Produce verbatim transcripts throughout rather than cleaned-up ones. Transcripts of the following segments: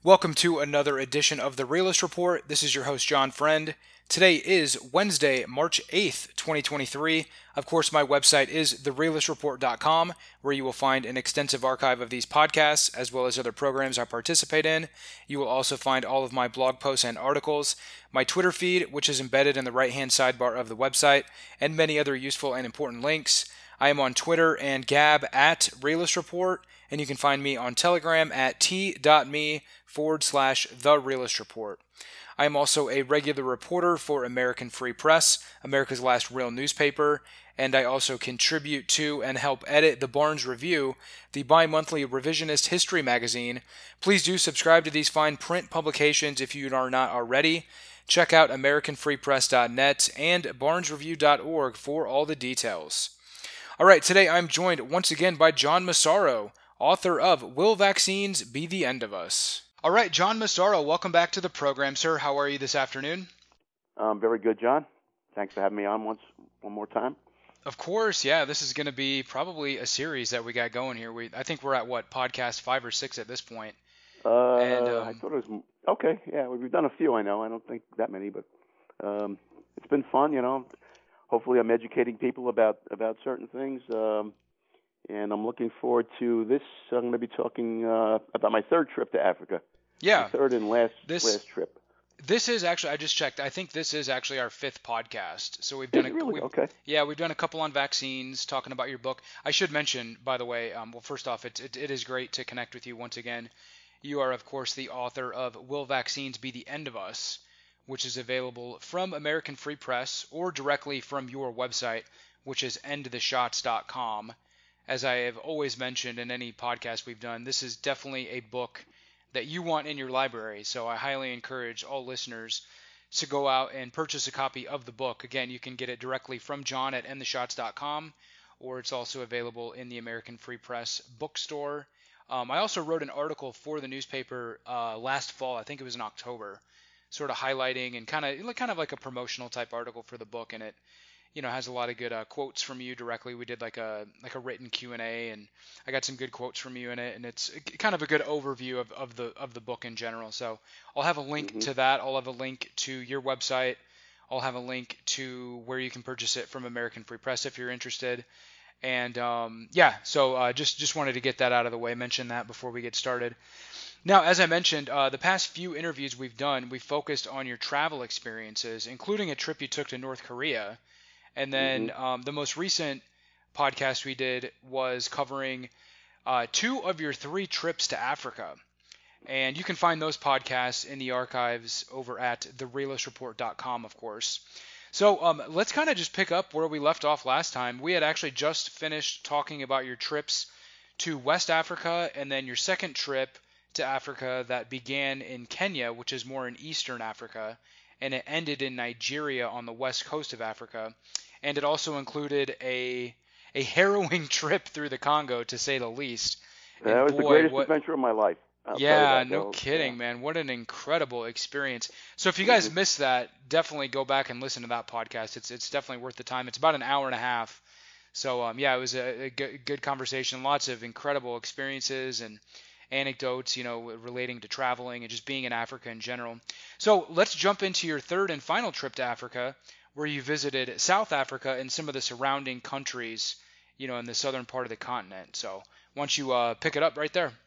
Welcome to another edition of The Realist Report. This is your host, John Friend. Today is Wednesday, March eighth, twenty twenty-three. Of course, my website is the realist report dot com, where you will find an extensive archive of these podcasts, as well as other programs I participate in. You will also find all of my blog posts and articles, my Twitter feed, which is embedded in the right-hand sidebar of the website, and many other useful and important links. I am on Twitter and Gab at Realist Report, and you can find me on Telegram at t.me forward slash The Realist Report. I am also a regular reporter for American Free Press, America's last real newspaper, and I also contribute to and help edit the Barnes Review, the bi-monthly revisionist history magazine. Please do subscribe to these fine print publications if you are not already. Check out american free press dot net and barnes review dot org for all the details. All right, today I'm joined once again by John Massaro, author of Will Vaccines Be the End of Us? All right, John Massaro, welcome back to the program, sir. How are you this afternoon? Um, very good, John. Thanks for having me on once, one more time. Of course, yeah. This is going to be probably a series that we got going here. We, I think we're at what, podcast five or six at this point. Uh, and, um, I thought it was okay. Yeah, we've done a few. I know. I don't think that many, but um, it's been fun. You know, hopefully I'm educating people about about certain things. Um, And I'm looking forward to this. I'm going to be talking uh, about my third trip to Africa. Yeah. My third and last this, last trip. This is actually, I just checked, I think this is actually our fifth podcast. So we've done Is a, it really? we've, Okay. Yeah, we've done a couple on vaccines, talking about your book. I should mention, by the way, um, well, first off, it, it, it is great to connect with you once again. You are, of course, the author of Will Vaccines Be the End of Us, which is available from American Free Press or directly from your website, which is end the shots dot com. As I have always mentioned in any podcast we've done, this is definitely a book that you want in your library. So I highly encourage all listeners to go out and purchase a copy of the book. Again, you can get it directly from John at end the shots dot com, or it's also available in the American Free Press bookstore. Um, I also wrote an article for the newspaper uh, last fall. I think it was in October, sort of highlighting and kind of kind of like a promotional type article for the book, and it you know, has a lot of good uh, quotes from you directly. We did like a like a written Q and A, and I got some good quotes from you in it, and it's kind of a good overview of, of the of the book in general. So I'll have a link Mm-hmm. to that. I'll have a link to your website. I'll have a link to where you can purchase it from American Free Press if you're interested. And um, yeah, so uh, just just wanted to get that out of the way, mention that before we get started. Now, as I mentioned, uh, the past few interviews we've done, we've focused on your travel experiences, including a trip you took to North Korea. And then Mm-hmm. um, the most recent podcast we did was covering uh, two of your three trips to Africa. And you can find those podcasts in the archives over at the realist report dot com, of course. So um, let's kind of just pick up where we left off last time. We had actually just finished talking about your trips to West Africa and then your second trip to Africa that began in Kenya, which is more in Eastern Africa, and it ended in Nigeria on the west coast of Africa. And it also included a a harrowing trip through the Congo, to say the least. That And was the boy, greatest what adventure of my life. I'll tell you yeah, that. no That was, kidding, yeah. man. What an incredible experience. So if you guys Mm-hmm. missed that, definitely go back and listen to that podcast. It's it's definitely worth the time. It's about an hour and a half. So um, yeah, it was a, a good, good conversation. Lots of incredible experiences and anecdotes, you know, relating to traveling and just being in Africa in general. So let's jump into your third and final trip to Africa, where you visited South Africa and some of the surrounding countries, you know, in the southern part of the continent. So why don't you uh, pick it up right there?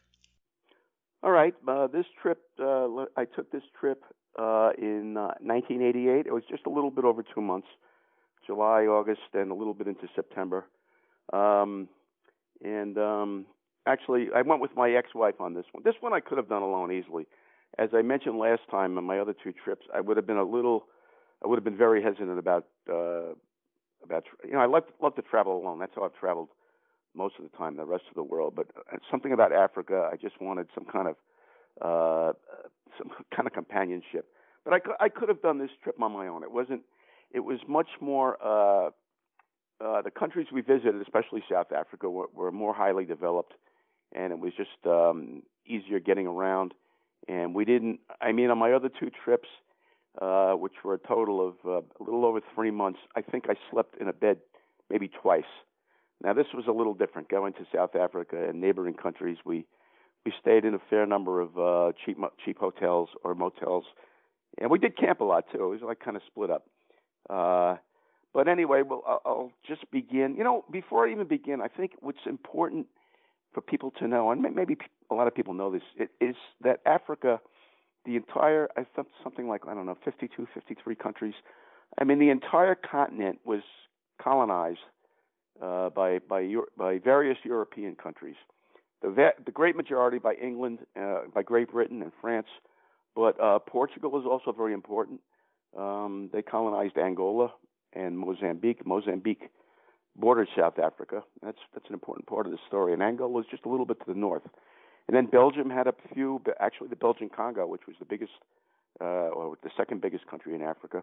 All right. Uh, this trip, uh, I took this trip uh, in uh, nineteen eighty-eight. It was just a little bit over two months, July, August, and a little bit into September. Um, and um, actually, I went with my ex-wife on this one. This one I could have done alone easily. As I mentioned last time on my other two trips, I would have been a little, I would have been very hesitant about, uh, about you know, I love love to travel alone. That's how I've traveled most of the time, the rest of the world. But uh, something about Africa, I just wanted some kind of, uh, some kind of companionship. But I could, I could have done this trip on my own. It wasn't. It was much more. Uh, uh, the countries we visited, especially South Africa, were, were more highly developed, and it was just um, easier getting around. And we didn't. I mean, on my other two trips, uh, which were a total of uh, a little over three months, I think I slept in a bed maybe twice. Now, this was a little different. Going to South Africa and neighboring countries, we we stayed in a fair number of uh, cheap mo- cheap hotels or motels, and we did camp a lot too. It was like kind of split up. Uh, but anyway, well, I'll, I'll just begin. You know, before I even begin, I think what's important for people to know, and maybe a lot of people know this, it, is that Africa, the entire, I thought something like, I don't know, fifty-two, fifty-three countries. I mean, the entire continent was colonized uh, by by Euro- by various European countries. The va- the great majority by England, uh, by Great Britain and France, but uh, Portugal was also very important. Um, they colonized Angola and Mozambique. Mozambique borders South Africa. That's that's an important part of the story. And Angola is just a little bit to the north. And then Belgium had a few, actually the Belgian Congo, which was the biggest, uh, or the second biggest country in Africa.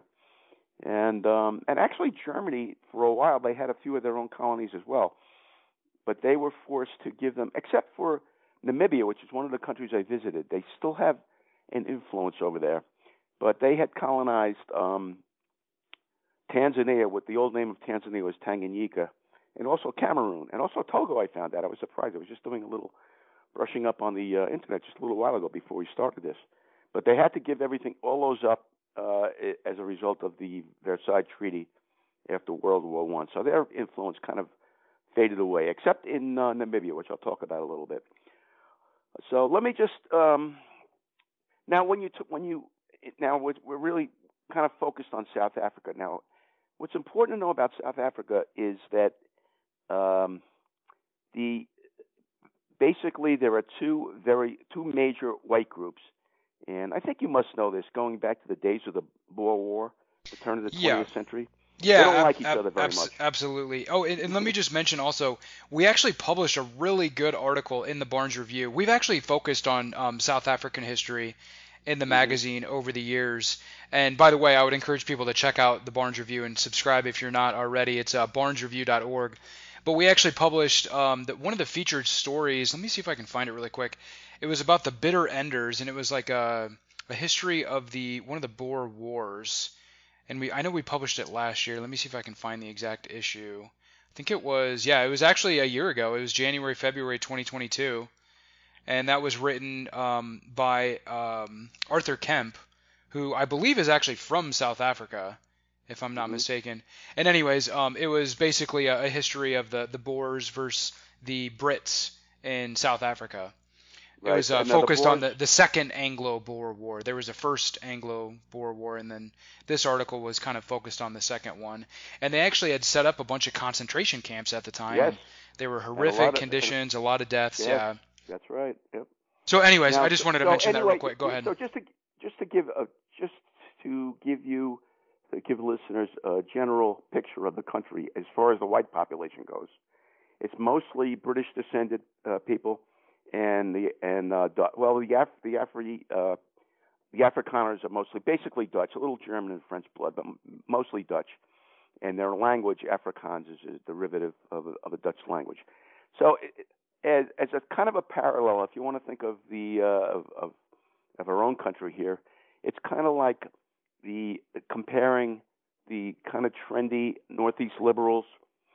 And um, and actually Germany, for a while, they had a few of their own colonies as well. But they were forced to give them, except for Namibia, which is one of the countries I visited, they still have an influence over there. But they had colonized um, Tanzania, what the old name of Tanzania was Tanganyika, and also Cameroon, and also Togo. I found out. I was surprised. I was just doing a little brushing up on the uh, internet just a little while ago before we started this. But they had to give everything, all those up, uh, as a result of the Versailles Treaty after World War One. So their influence kind of faded away, except in uh, Namibia, which I'll talk about a little bit. So let me just um, now when you t- when you now we're, we're really kind of focused on South Africa. Now, what's important to know about South Africa is that um, the basically there are two very two major white groups, and I think you must know this. Going back to the days of the Boer War, the turn of the twentieth Yeah. century. Yeah, They don't ab- like each ab- other very abs- much. absolutely. Oh, and, and let me just mention also, we actually published a really good article in the Barnes Review. We've actually focused on um, South African history in the Mm-hmm. magazine over the years. And by the way, I would encourage people to check out the Barnes Review and subscribe if you're not already. It's uh, barnes review dot org. But we actually published um, the, one of the featured stories. Let me see if I can find it really quick. It was about the Bitter Enders, and it was like a, a history of the one of the Boer Wars. And we I know we published it last year. Let me see if I can find the exact issue. I think it was, yeah, it was actually a year ago. It was January, February twenty twenty-two. And that was written um, by um, Arthur Kemp, who I believe is actually from South Africa, if I'm not Mm-hmm. mistaken. And anyways, um, it was basically a, a history of the, the Boers versus the Brits in South Africa. It Right. was uh, And now the focused on Boers. the, the second Anglo-Boer War. There was a first Anglo-Boer War, and then this article was kind of focused on the second one. And they actually had set up a bunch of concentration camps at the time, Yes. and they were And a horrific lot of. And, conditions, a lot of deaths. yes. Yeah. That's right. Yep. So, anyways, I Now, just so, wanted to so mention that real anyway, quick. Go ahead. so just to just to give a just to give you to give listeners a general picture of the country as far as the white population goes, it's mostly British descended uh, people, and the and uh, Du- well the Af- the Afri uh, the Afrikaners are mostly basically Dutch, a little German and French blood, but m- mostly Dutch, and their language Afrikaans is a derivative of a, of a Dutch language. So. It, As, as a kind of a parallel, if you want to think of the uh, of, of of our own country here, it's kind of like the comparing the kind of trendy Northeast liberals,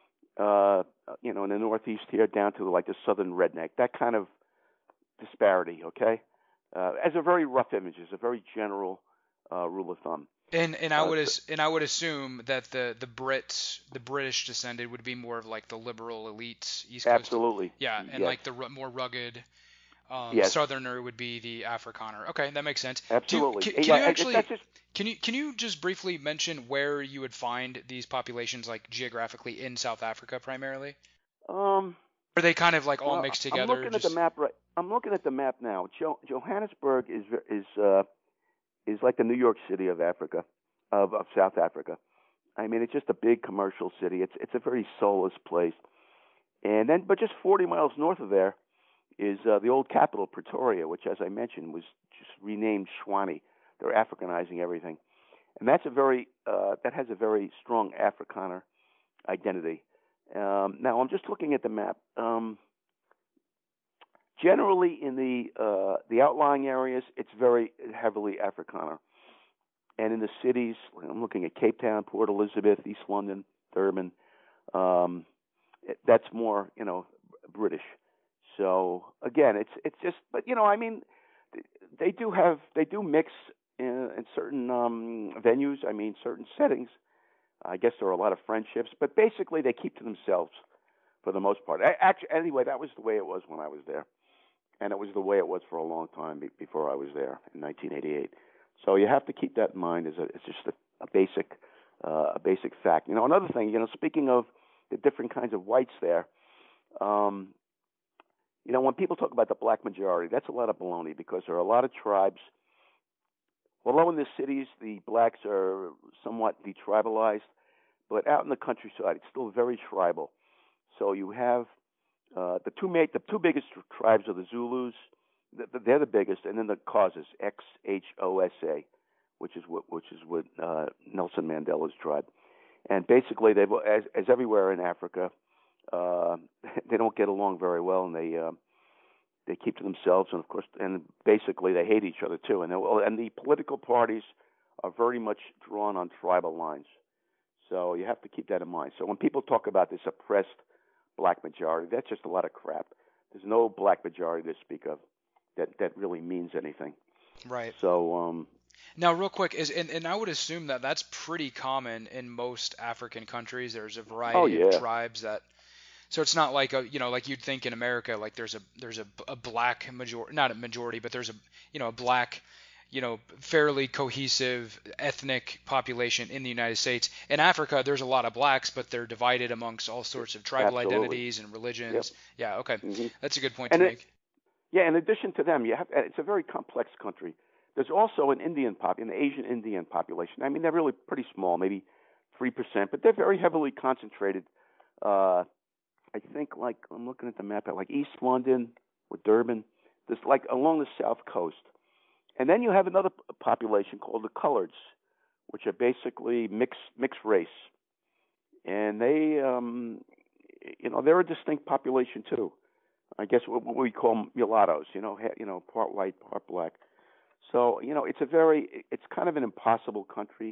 uh, you know, in the Northeast here down to like the Southern redneck. That kind of disparity, okay, uh, as a very rough image, as a very general uh, rule of thumb. And and I Uh, would so, as, and I would assume that the the Brits, the British descended, would be more of like the liberal elite East Coast. absolutely, Yeah, and yes, like the ru- more rugged um, yes, Southerner would be the Afrikaner. Okay, that makes sense. Do you, absolutely. can, can Yeah, you it, actually that's just can you can you just briefly mention where you would find these populations like geographically in South Africa primarily? um. Are they kind of like all Well, mixed I'm together? looking at the Just map right. I'm looking at the map now. Jo- Johannesburg is is uh, is like the New York City of Africa, of, of South Africa. I mean, it's just a big commercial city. It's it's a very soulless place. And then, but just forty miles north of there is uh, the old capital, Pretoria, which, as I mentioned, was just renamed Tshwane. They're Africanizing everything, and that's a very uh, that has a very strong Afrikaner identity. Um, now, I'm just looking at the map. Um, generally, in the uh, the outlying areas, it's very heavily Afrikaner, and in the cities, I'm looking at Cape Town, Port Elizabeth, East London, Durban. Um, it, that's more, you know, British. So again, it's it's just, but you know, I mean, they do have they do mix in, in certain um, venues. I mean, certain settings. I guess there are a lot of friendships, but basically they keep to themselves for the most part. Actually, anyway, that was the way it was when I was there, and it was the way it was for a long time be- before I was there in nineteen eighty-eight. So you have to keep that in mind. As a, it's just a, a basic uh, a basic fact. You know, another thing. You know, speaking of the different kinds of whites there. Um, You know, when people talk about the black majority, that's a lot of baloney because there are a lot of tribes. Although in the cities the blacks are somewhat detribalized, but out in the countryside it's still very tribal. So you have uh, the two ma- the two biggest tribes are the Zulus. They're the biggest, and then the Xhosas, X H O S A, which is what which is what uh, Nelson Mandela's tribe. And basically, they as as everywhere in Africa. Uh, they don't get along very well, and they uh, they keep to themselves, and of course, and basically they hate each other too. And and the political parties are very much drawn on tribal lines. So you have to keep that in mind. So when people talk about this oppressed black majority, that's just a lot of crap. There's no black majority to speak of that that really means anything. Right. So um, now, real quick, is and, and I would assume that that's pretty common in most African countries. There's a variety oh yeah. of tribes that. So it's not like a, you know, like you'd think in America, like there's a there's a, a black majority, not a majority, but there's a, you know, a black, you know, fairly cohesive ethnic population in the United States. In Africa, there's a lot of blacks, but they're divided amongst all sorts of tribal Absolutely. identities and religions. Yep. Yeah, okay. Mm-hmm. That's a good point and to it, make. Yeah, in addition to them, you have it's a very complex country. There's also an Indian pop, an Asian Indian population. I mean, they're really pretty small, maybe three percent, but they're very heavily concentrated. Uh, I think, like I'm looking at the map, like East London or Durban, there's like along the south coast, and then you have another population called the Coloreds, which are basically mixed mixed race, and they, um, you know, they're a distinct population too. I guess what we call mulattoes, you know, you know, part white, part black. So, you know, it's a very, it's kind of an impossible country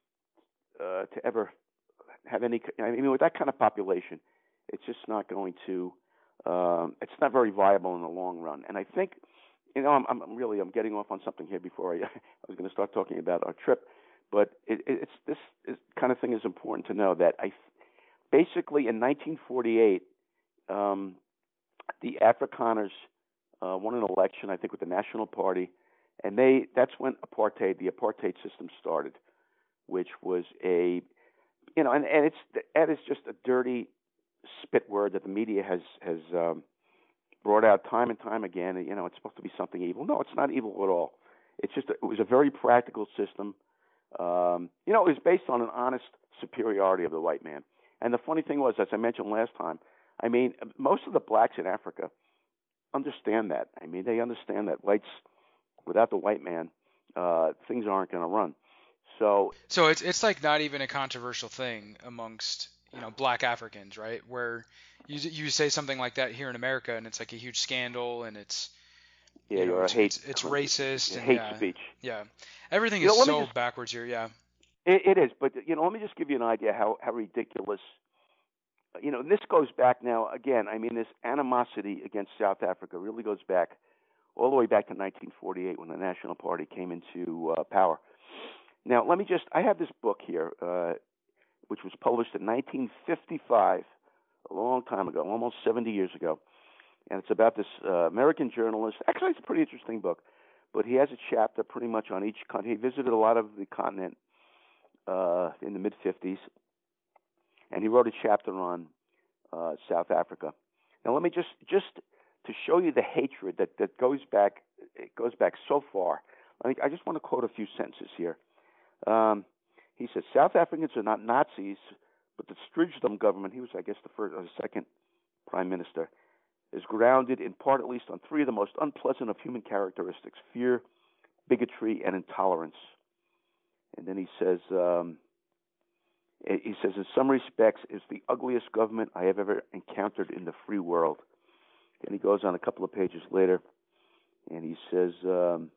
uh, to ever have any. I mean, with that kind of population, it's just not going to. Um, it's not very viable in the long run. And I think, you know, I'm, I'm really, I'm getting off on something here before I, I was going to start talking about our trip, but it, it's this is, kind of thing is important to know that I, basically in nineteen forty-eight. Um, The Afrikaners uh, won an election, I think, with the National Party, and they that's when apartheid, the apartheid system started, which was a, you know, and, and it's that is just a dirty spit word that the media has has um, brought out time and time again. You know, it's supposed to be something evil. No, it's not evil at all. It's just it was a very practical system. Um, you know, it was based on an honest superiority of the white man. And the funny thing was, as I mentioned last time, I mean, most of the blacks in Africa understand that. I mean, they understand that whites, without the white man, uh, things aren't going to run. So, so it's it's like not even a controversial thing amongst, you know, black Africans, right? Where you you say something like that here in America, and it's like a huge scandal, and it's yeah, you know you're it's a hate, it's, it's racist, and hate yeah, speech. yeah, everything You is know, let me so just, backwards here. Yeah. it, it is, but you know, let me just give you an idea how how ridiculous. You know, this goes back now. Again, I mean, this animosity against South Africa really goes back all the way back to nineteen forty-eight when the National Party came into uh, power. Now, let me just, I have this book here, uh, which was published in nineteen fifty-five, a long time ago, almost seventy years ago. And it's about this uh, American journalist. Actually, it's a pretty interesting book, but he has a chapter pretty much on each continent. He visited a lot of the continent uh, in the mid-fifties, and he wrote a chapter on uh, South Africa. Now, let me just, just to show you the hatred that, that goes back, it goes back so far. I, mean, I just want to quote a few sentences here. Um, he says, South Africans are not Nazis, but the Stridgedom government, he was, I guess, the first or the second prime minister, is grounded in part at least on three of the most unpleasant of human characteristics: fear, bigotry, and intolerance. And then he says, um, he says, in some respects, it's the ugliest government I have ever encountered in the free world. Then he goes on a couple of pages later, and he says, um,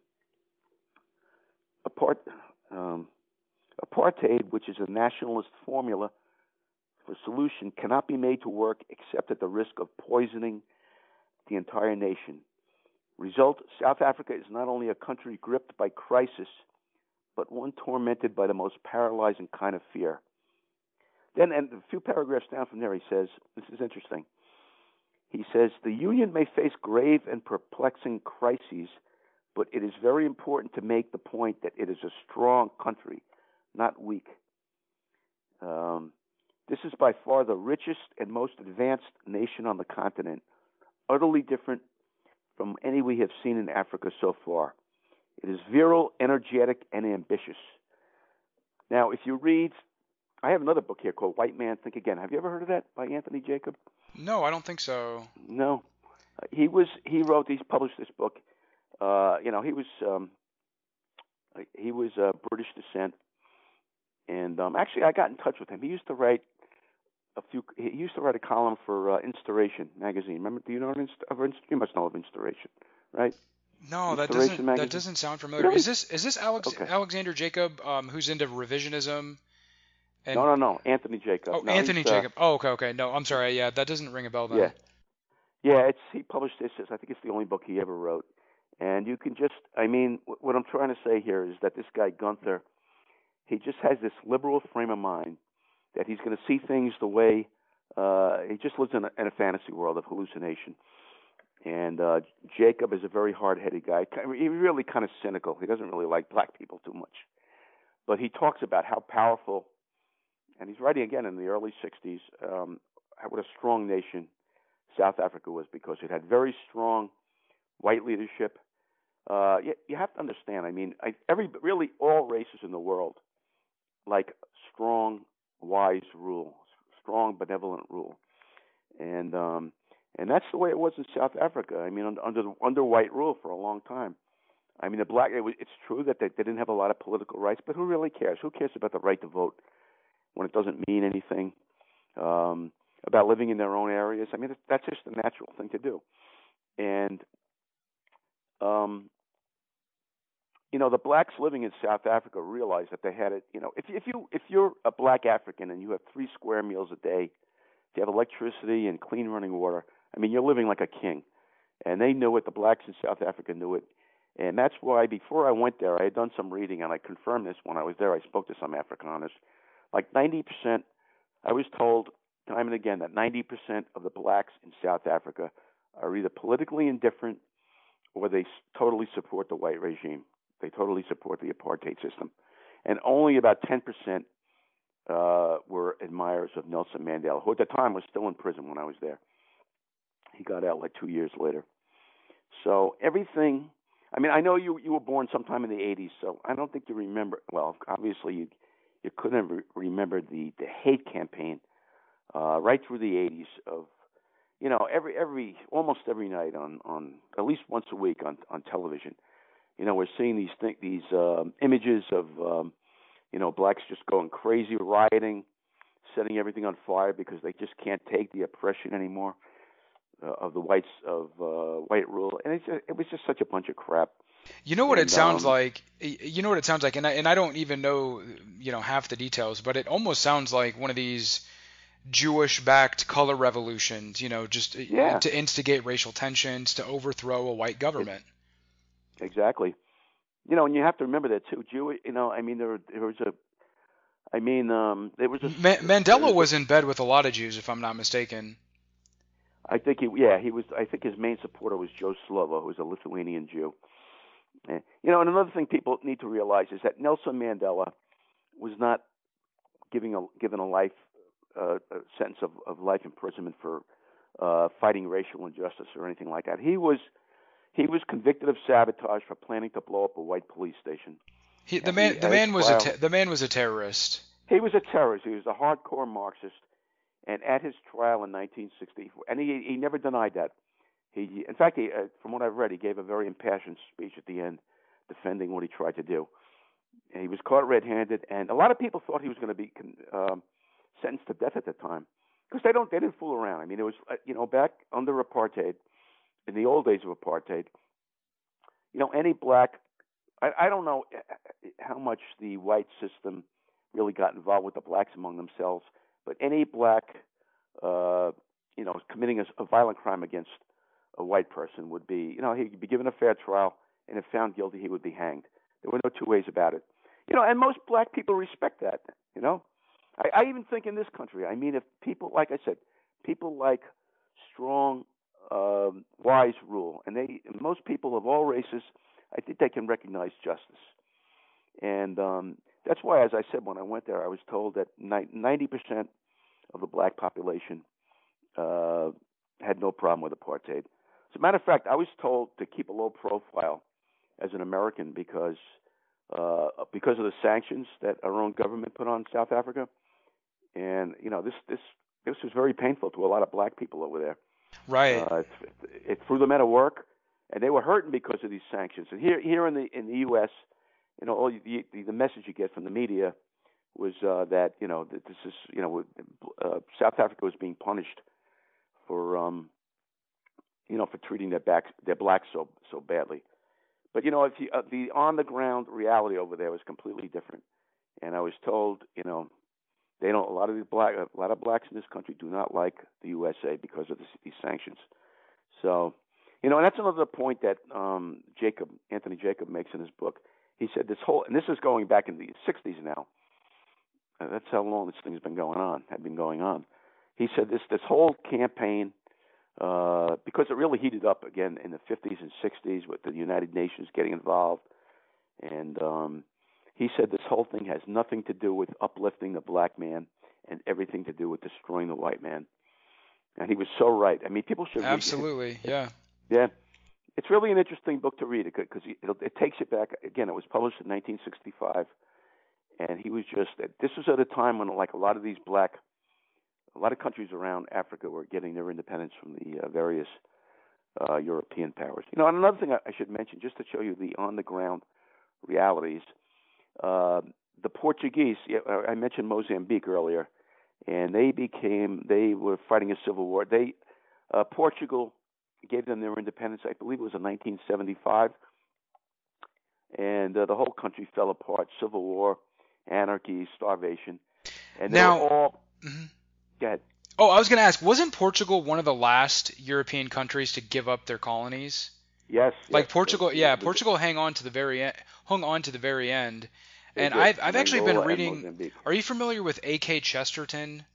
apart, um, apartheid, which is a nationalist formula for solution, cannot be made to work except at the risk of poisoning the entire nation. Result, South Africa is not only a country gripped by crisis, but one tormented by the most paralyzing kind of fear. Then, and a few paragraphs down from there, he says, this is interesting. He says, the Union may face grave and perplexing crises, but it is very important to make the point that it is a strong country, not weak. Um, this is by far the richest and most advanced nation on the continent, utterly different from any we have seen in Africa so far. It is virile, energetic, and ambitious. Now, if you read, I have another book here called White Man Think Again. Have you ever heard of that by Anthony Jacob? No, I don't think so. No. Uh, he was, he wrote, he's published this book. Uh, you know, he was, um, he was uh, British descent. And um, actually, I got in touch with him. He used to write a few, he used to write a column for uh, Inspiration magazine. Remember, do you know of Inst- you must know of Inspiration, right? No, that doesn't magazine? that doesn't sound familiar. Really? Is this is this Alex okay. Alexander Jacob, um, who's into revisionism? And... No, no, no. Anthony Jacob. Oh, no, Anthony uh, Jacob. Oh, okay, okay. No, I'm sorry. Yeah, that doesn't ring a bell then. Yeah, yeah. It's he published this. I think it's the only book he ever wrote. And you can just, I mean, what I'm trying to say here is that this guy Gunther, he just has this liberal frame of mind that he's going to see things the way uh, he just lives in a, in a fantasy world of hallucination. And uh, Jacob is a very hard-headed guy. He's really kind of cynical. He doesn't really like black people too much. But he talks about how powerful, and he's writing again in the early sixties, um, what a strong nation South Africa was, because it had very strong white leadership. Uh, you, you have to understand, I mean, I, every really all races in the world like strong, wise rule, strong, benevolent rule. And um, and that's the way it was in South Africa. I mean, under under white rule for a long time. I mean, the black. It was, it's true that they, they didn't have a lot of political rights, but who really cares? Who cares about the right to vote when it doesn't mean anything? Um, about living in their own areas. I mean, that's just a natural thing to do. And um, you know, the blacks living in South Africa realized that they had it. You know, if if you if you're a black African and you have three square meals a day, if you have electricity and clean running water, I mean, you're living like a king. And they knew it. The blacks in South Africa knew it. And that's why before I went there, I had done some reading, and I confirmed this when I was there. I spoke to some Afrikaners. Like ninety percent, I was told time and again that ninety percent of the blacks in South Africa are either politically indifferent or they totally support the white regime. They totally support the apartheid system. And only about ten percent uh, were admirers of Nelson Mandela, who at the time was still in prison when I was there. He got out like two years later. So everything, I mean, I know you you were born sometime in the eighties, so I don't think you remember, well, obviously you you couldn't have remember the, the hate campaign uh, right through the eighties of, you know, every, every almost every night on, on at least once a week on, on television. You know, we're seeing these th- these um, images of, um, you know, blacks just going crazy, rioting, setting everything on fire because they just can't take the oppression anymore uh, of the whites of uh, white rule, and it's just, it was just such a bunch of crap. You know what and, it sounds um, like? You know what it sounds like, and I and I don't even know, you know, half the details, but it almost sounds like one of these Jewish-backed color revolutions, you know, just yeah. to instigate racial tensions, to overthrow a white government. It, exactly. You know, and you have to remember that too. Jew, you know, I mean, there, there was a, I mean, um, there was a. Ma- Mandela was in bed with a lot of Jews, if I'm not mistaken. I think he, yeah, he was. I think his main supporter was Joe Slovo, who was a Lithuanian Jew. And, you know, and another thing people need to realize is that Nelson Mandela was not giving a given a life uh, a sentence of, of life imprisonment for uh, fighting racial injustice or anything like that. He was he was convicted of sabotage for planning to blow up a white police station. He, the man, he, the man was trial, a te- the man was a terrorist. He was a terrorist. He was a hardcore Marxist. And at his trial in nineteen sixty, and he he never denied that. He, in fact, he, uh, from what I've read, he gave a very impassioned speech at the end, defending what he tried to do. And he was caught red-handed, and a lot of people thought he was going to be um, sentenced to death at the time because they don't they didn't fool around. I mean, it was uh, you know back under apartheid, in the old days of apartheid, you know, any black, I, I don't know how much the white system really got involved with the blacks among themselves, but any black, uh, you know, committing a, a violent crime against a white person would be, you know, he'd be given a fair trial, and if found guilty, he would be hanged. There were no two ways about it. You know, and most black people respect that, you know. I, I even think in this country, I mean, if people, like I said, people like strong, um, wise rule, and they, most people of all races, I think they can recognize justice. And um, that's why, as I said, when I went there, I was told that ninety percent of the black population uh, had no problem with apartheid. As a matter of fact, I was told to keep a low profile as an American because uh, because of the sanctions that our own government put on South Africa. And, you know, this this this was very painful to a lot of black people over there. Right. Uh, it, it threw them out of work, and they were hurting because of these sanctions. And here here in the in the U S, you know, all the, the message you get from the media was uh, that, you know, that this is, you know, uh, South Africa was being punished for, um, you know, for treating their back, their blacks so so badly. But, you know, if you, uh, the on the ground reality over there was completely different. And I was told, you know, they don't. A lot of these black, a lot of blacks in this country do not like the U S A because of this, these sanctions. So, you know, and that's another point that um, Jacob, Anthony Jacob, makes in his book. He said this whole, and this is going back in the sixties now. Uh, that's how long this thing's been going on. Had been going on. He said this this whole campaign, uh, because it really heated up again in the fifties and sixties with the United Nations getting involved, and um, he said this whole thing has nothing to do with uplifting the black man and everything to do with destroying the white man. And he was so right. I mean, people should Absolutely, read it. yeah. Yeah. It's really an interesting book to read because it, it takes you back. Again, it was published in nineteen sixty-five. And he was just, this was at a time when, like, a lot of these black, a lot of countries around Africa were getting their independence from the uh, various uh, European powers. You know, and another thing I, I should mention, just to show you the on-the-ground realities, uh, the Portuguese, yeah, I mentioned Mozambique earlier, and they became, they were fighting a civil war. They, uh, Portugal gave them their independence, I believe it was in nineteen seventy-five, and uh, the whole country fell apart, civil war, anarchy, starvation, and they now, were all, mm-hmm. Go ahead. Oh, I was going to ask, wasn't Portugal one of the last European countries to give up their colonies? Yes. Like yes, Portugal, they, yeah, they, Portugal hang on to the very end, hung on to the very end. And did, I've I've actually been Angola reading. Are you familiar with A K Chesterton?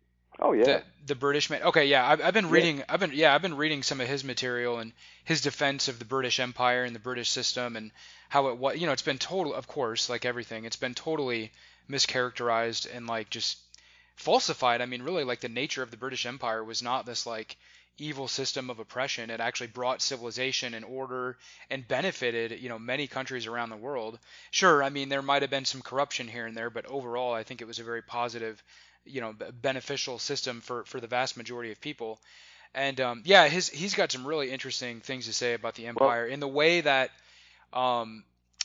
Oh yeah. The the British man. Okay, yeah, I've I've been Yeah. reading. I've been yeah, I've been reading some of his material and his defense of the British Empire and the British system and how it was. You know, it's been total. Of course, like everything, it's been totally mischaracterized and like just falsified. I mean, really, like the nature of the British Empire was not this like evil system of oppression. It actually brought civilization and order and benefited, you know, many countries around the world. Sure, I mean, there might have been some corruption here and there, but overall, I think it was a very positive, you know, beneficial system for, for the vast majority of people. And um, yeah, his he's got some really interesting things to say about the empire well, in the way that um,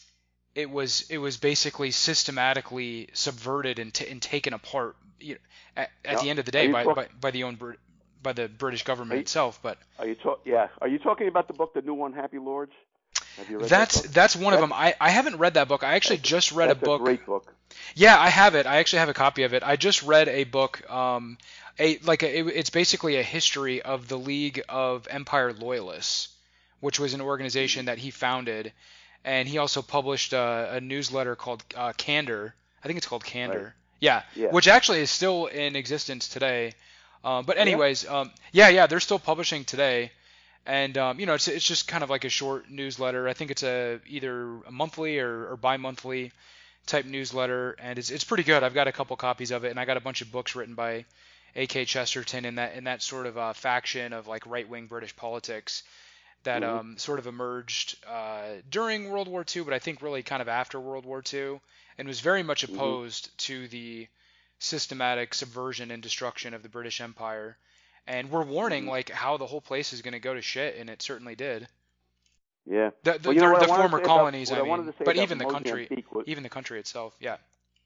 it was it was basically systematically subverted and, t- and taken apart, you know, at, at the end of the day by, talk- by by the own by the British government you, itself. But are you talk? Yeah, are you talking about the book, The New Unhappy Lords? Have you read that's that book? that's one that's, of them. I, I haven't read that book. I actually that's, just read that's a book. A great book. Yeah, I have it. I actually have a copy of it. I just read a book. Um, a like a, it, it's basically a history of the League of Empire Loyalists, which was an organization mm-hmm. that he founded, and he also published a, a newsletter called uh, Candor. I think it's called Candor. Right. Yeah, yeah, which actually is still in existence today. Um, but anyways, yeah. Um, yeah, yeah, they're still publishing today, and um, you know, it's it's just kind of like a short newsletter. I think it's a either a monthly or, or bi-monthly type newsletter, and it's it's pretty good. I've got a couple copies of it, and I got a bunch of books written by A K Chesterton in that in that sort of uh, faction of like right-wing British politics that mm-hmm. um, sort of emerged uh, during World War Two, but I think really kind of after World War Two, and was very much opposed mm-hmm. to the systematic subversion and destruction of the British Empire, and we're warning mm-hmm. like how the whole place is going to go to shit, and it certainly did. Yeah. The, the, well, you know, the former colonies, about, I mean, I but even the Mozambique country, was, even the country itself, yeah.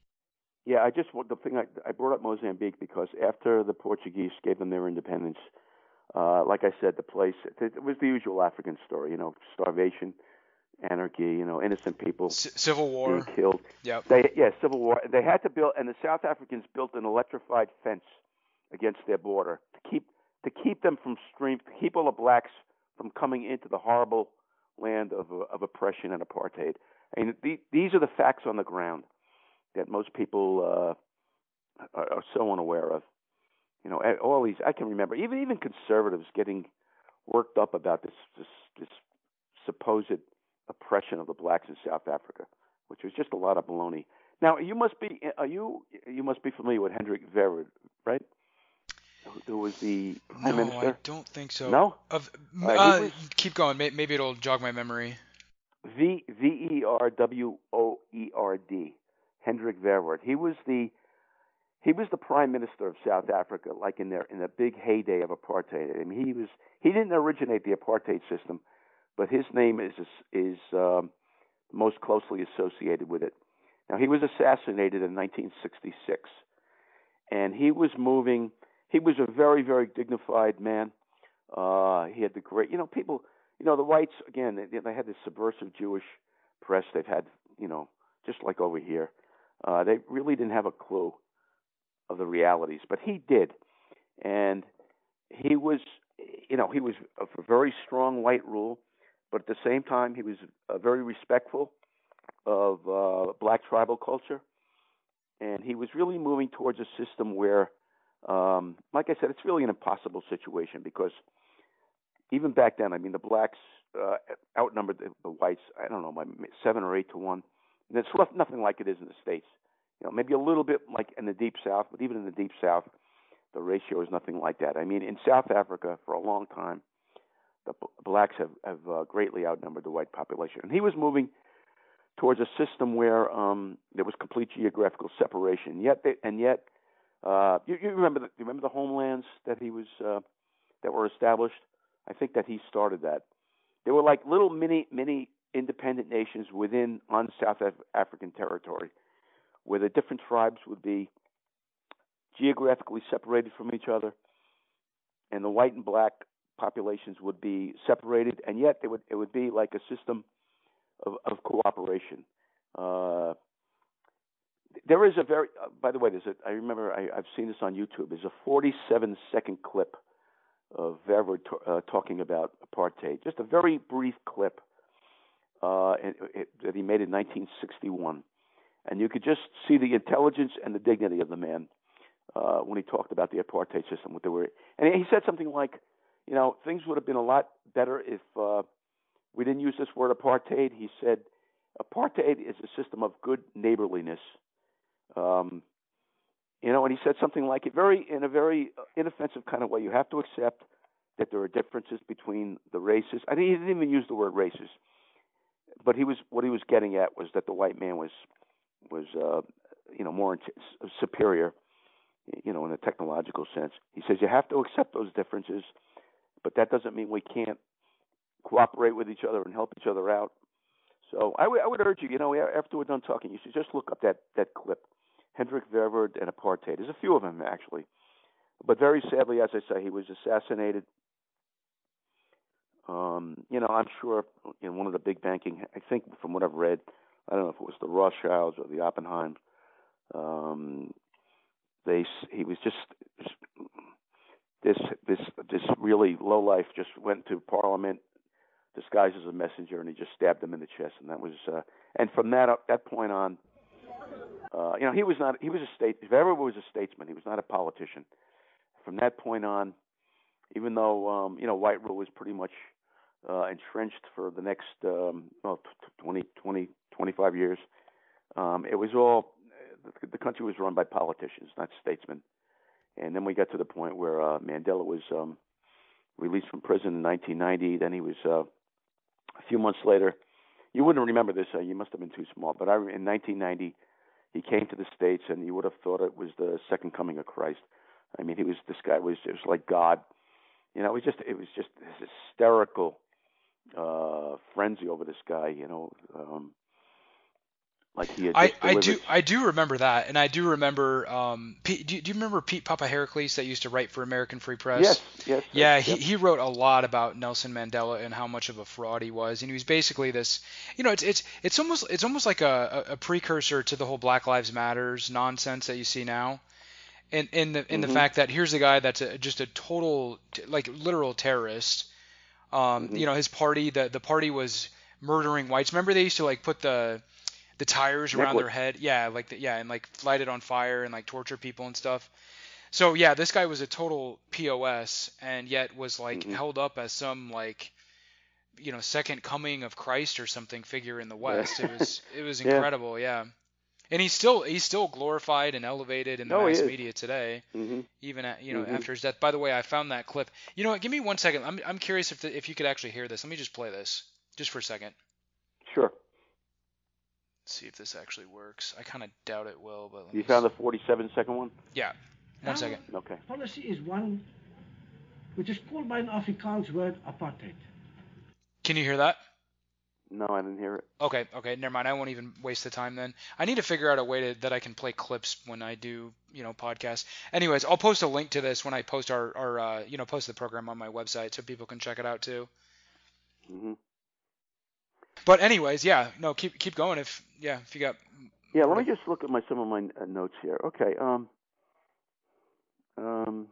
Yeah, I just the thing I, I brought up Mozambique because after the Portuguese gave them their independence, uh, like I said, the place it, it was the usual African story, you know, starvation, anarchy, you know, innocent people, C- civil war, being killed. Yep. They yeah, civil war. They had to build, and the South Africans built an electrified fence against their border to keep to keep them from stream, to keep all the blacks from coming into the horrible land of of oppression and apartheid. I mean, the, these are the facts on the ground that most people uh, are, are so unaware of. You know, all these, I can remember, even even conservatives getting worked up about this this, this supposed oppression of the blacks in South Africa, which was just a lot of baloney. Now, you must be are you you must be familiar with Hendrik Verwoerd, right? Who was the prime no, minister? I don't think so. No. Of Uh, uh, was keep going. Maybe it'll jog my memory. V V E R W O E R D, Hendrik Verwoerd. He was the he was the prime minister of South Africa, like in their in the big heyday of apartheid. I mean, he was he didn't originate the apartheid system, but his name is is um, most closely associated with it. Now, he was assassinated in nineteen sixty-six, and he was moving. He was a very, very dignified man. Uh, he had the great, you know, people, you know, the whites, again, they, they had this subversive Jewish press they've had, you know, just like over here. Uh, they really didn't have a clue of the realities, but he did. And he was, you know, he was a very strong white rule, but at the same time, he was uh, very respectful of uh, black tribal culture. And he was really moving towards a system where, um, like I said, it's really an impossible situation because even back then, I mean, the blacks uh, outnumbered the, the whites, I don't know, by seven or eight to one. And it's nothing like it is in the States. You know, maybe a little bit like in the Deep South, but even in the Deep South, the ratio is nothing like that. I mean, in South Africa, for a long time, the b- blacks have, have uh, greatly outnumbered the white population. And he was moving towards a system where um, there was complete geographical separation. Yet, they, and yet, uh, you, you remember the, you remember the homelands that he was uh, that were established. I think that he started that. They were like little mini mini independent nations within on South Af- African territory, where the different tribes would be geographically separated from each other, and the white and black populations would be separated, and yet it would it would be like a system of, of cooperation. Uh, there is a very, uh, by the way, there's a, I remember I, I've seen this on YouTube. There's a forty-seven second clip of Verwoerd t- uh, talking about apartheid. Just a very brief clip uh, it, it, that he made in nineteen sixty-one, and you could just see the intelligence and the dignity of the man uh, when he talked about the apartheid system. What they were, and he said something like, you know, things would have been a lot better if uh, we didn't use this word apartheid. He said, apartheid is a system of good neighborliness. Um, you know, and he said something like it very in a very inoffensive kind of way. You have to accept that there are differences between the races. I think he didn't even use the word races, but he was what he was getting at was that the white man was was uh, you know more int- superior, you know, in a technological sense. He says you have to accept those differences, but that doesn't mean we can't cooperate with each other and help each other out. So I, w- I would urge you, you know, after we're done talking, you should just look up that, that clip, Hendrik Verwoerd and apartheid. There's a few of them, actually. But very sadly, as I say, he was assassinated. Um, you know, I'm sure in one of the big banking, I think from what I've read, I don't know if it was the Rothschilds or the Oppenheim, um, they, he was just, this, this, this really low life just went to Parliament, disguised as a messenger, and he just stabbed him in the chest, and that was. Uh, and from that up, that point on, uh, you know, he was not. He was a state. If ever was a statesman, he was not a politician. From that point on, even though um, you know, white rule was pretty much uh, entrenched for the next um, well, twenty, twenty, twenty-five years, um, it was all. The country was run by politicians, not statesmen. And then we got to the point where uh, Mandela was um, released from prison in nineteen ninety. Then he was. Uh, A few months later, you wouldn't remember this. Uh, you must have been too small. But I, in nineteen ninety, he came to the States, and you would have thought it was the second coming of Christ. I mean, he was this guy was just like God. You know, it was just it was just this hysterical uh, frenzy over this guy. You know, um, like he had I, just I delivered. do I do remember that, and I do remember. Um, Pete, do, you, do you remember Pete Papaheracles that used to write for American Free Press? Yes, yes. Yeah, I, he, yep. he wrote a lot about Nelson Mandela and how much of a fraud he was, and he was basically this. You know, it's it's it's almost it's almost like a, a precursor to the whole Black Lives Matters nonsense that you see now. In in the in the Mm-hmm. fact that here's a guy that's a, just a total like literal terrorist. Um, Mhm. you know, his party, the the party was murdering whites. Remember they used to like put the the tires around Necklace. their head, yeah, like the, yeah, and like light it on fire and like torture people and stuff. So yeah, this guy was a total P O S, and yet was like Mhm. held up as some like you know second coming of Christ or something figure in the West. It was it was Yeah. incredible, yeah. And he's still he's still glorified and elevated in the No, he mass is. media today, Mhm. even at, you know Mhm. after his death. By the way, I found that clip. You know what? Give me one second. I'm I'm curious if the, if you could actually hear this. Let me just play this just for a second. Sure. Let's see if this actually works. I kind of doubt it will, but let You me found see. the forty-seven second one? Yeah, one Our second. Okay. policy is one which is called by an Afrikaans word apartheid. Can you hear that? No, I didn't hear it. Okay, okay, never mind. I won't even waste the time then. I need to figure out a way to, that I can play clips when I do, you know, podcasts. Anyways, I'll post a link to this when I post our, our uh, you know, post the program on my website so people can check it out too. Mhm. But anyways, yeah, no, keep keep going if yeah, if you got Yeah, more let me to... just look at my some of my uh, notes here. Okay. Um. Um.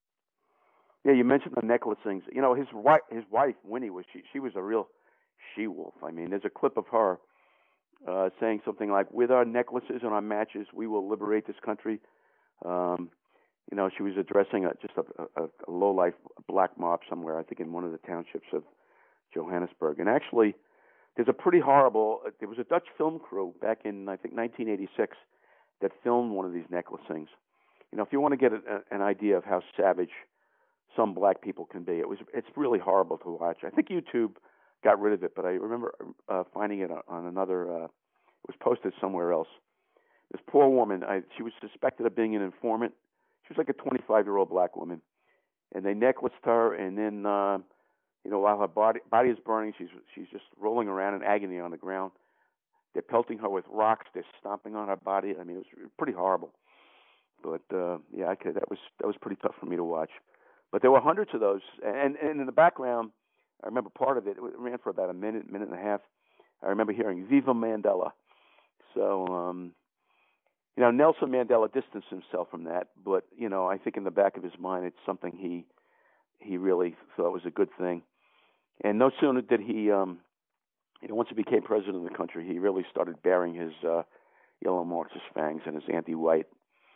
Yeah, you mentioned the necklace things. You know, his wife, his wife Winnie was she she was a real she wolf. I mean, there's a clip of her uh, saying something like, "With our necklaces and our matches, we will liberate this country." Um, you know, she was addressing a, just a, a, a low life black mob somewhere, I think in one of the townships of Johannesburg. And actually, there's a pretty horrible. There was a Dutch film crew back in I think nineteen eighty-six that filmed one of these necklace things. You know, if you want to get a, a, an idea of how savage some black people can be, it was it's really horrible to watch. I think YouTube got rid of it, but I remember uh, finding it on another. Uh, it was posted somewhere else. This poor woman, I, she was suspected of being an informant. She was like a twenty-five-year-old black woman, and they necklaced her, and then uh, you know while her body body is burning, she's she's just rolling around in agony on the ground. They're pelting her with rocks. They're stomping on her body. I mean, it was pretty horrible. But uh, yeah, I could, that was that was pretty tough for me to watch. But there were hundreds of those, and and in the background, I remember part of it. It ran for about a minute, minute and a half. I remember hearing "Viva Mandela." So, um, you know, Nelson Mandela distanced himself from that, but you know, I think in the back of his mind, it's something he he really thought was a good thing. And no sooner did he, um, you know, once he became president of the country, he really started bearing his uh, yellow Marxist fangs and his anti-white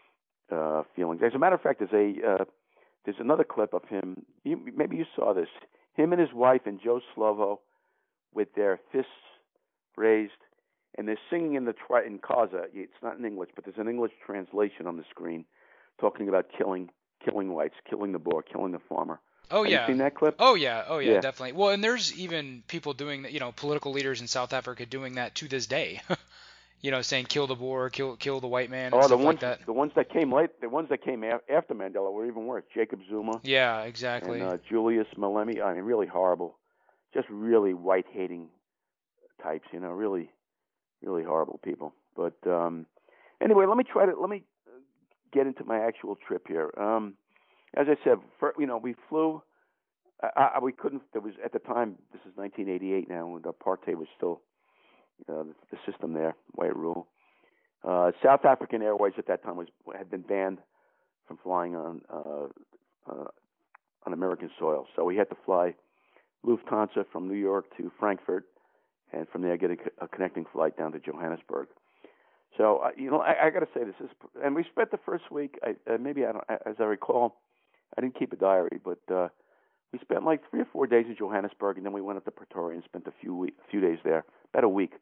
uh, feelings. As a matter of fact, there's a uh, there's another clip of him. You, maybe you saw this. Him and his wife and Joe Slovo with their fists raised, and they're singing in the tri- in Kaza. It's not in English, but there's an English translation on the screen talking about killing killing whites, killing the Boer, killing the farmer. Oh Have you yeah. seen that clip? Oh yeah, oh yeah, Yeah. definitely. Well, and there's even people doing that, you know, political leaders in South Africa doing that to this day. You know, saying kill the Boer, kill kill the white man and Oh, the stuff like ones that. the ones that came late, the ones that came a- after Mandela were even worse. Jacob Zuma Yeah, and exactly. uh, Julius Malema. I mean, really horrible. Just really white hating types. You know, really really horrible people. But um, anyway, let me try to let me get into my actual trip here. Um, as I said, for, you know, we flew. I, I, we couldn't. There was at the time. This is nineteen eighty-eight now, and apartheid was still uh, the, the system there, white rule. Uh, South African Airways at that time was had been banned from flying on uh, uh, on American soil, so we had to fly Lufthansa from New York to Frankfurt, and from there get a, a connecting flight down to Johannesburg. So uh, you know, I, I got to say this is, and we spent the first week. I, uh, maybe I don't, as I recall, I didn't keep a diary, but uh, we spent like three or four days in Johannesburg, and then we went up to Pretoria and spent a few week, a few days there, about a week.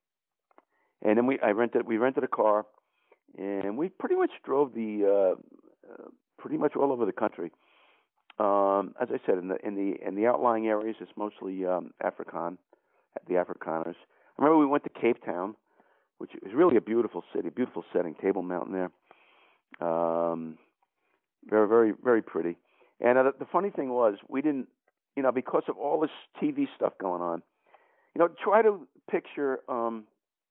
And then we I rented we rented a car, and we pretty much drove the uh, uh, pretty much all over the country. Um, as I said, in the in the in the outlying areas, it's mostly um, Afrikaan, the Afrikaners. I remember we went to Cape Town, which is really a beautiful city, beautiful setting, Table Mountain there. Um, very very very pretty. And uh, the, the funny thing was, we didn't, you know, because of all this T V stuff going on. You know, try to picture. Um,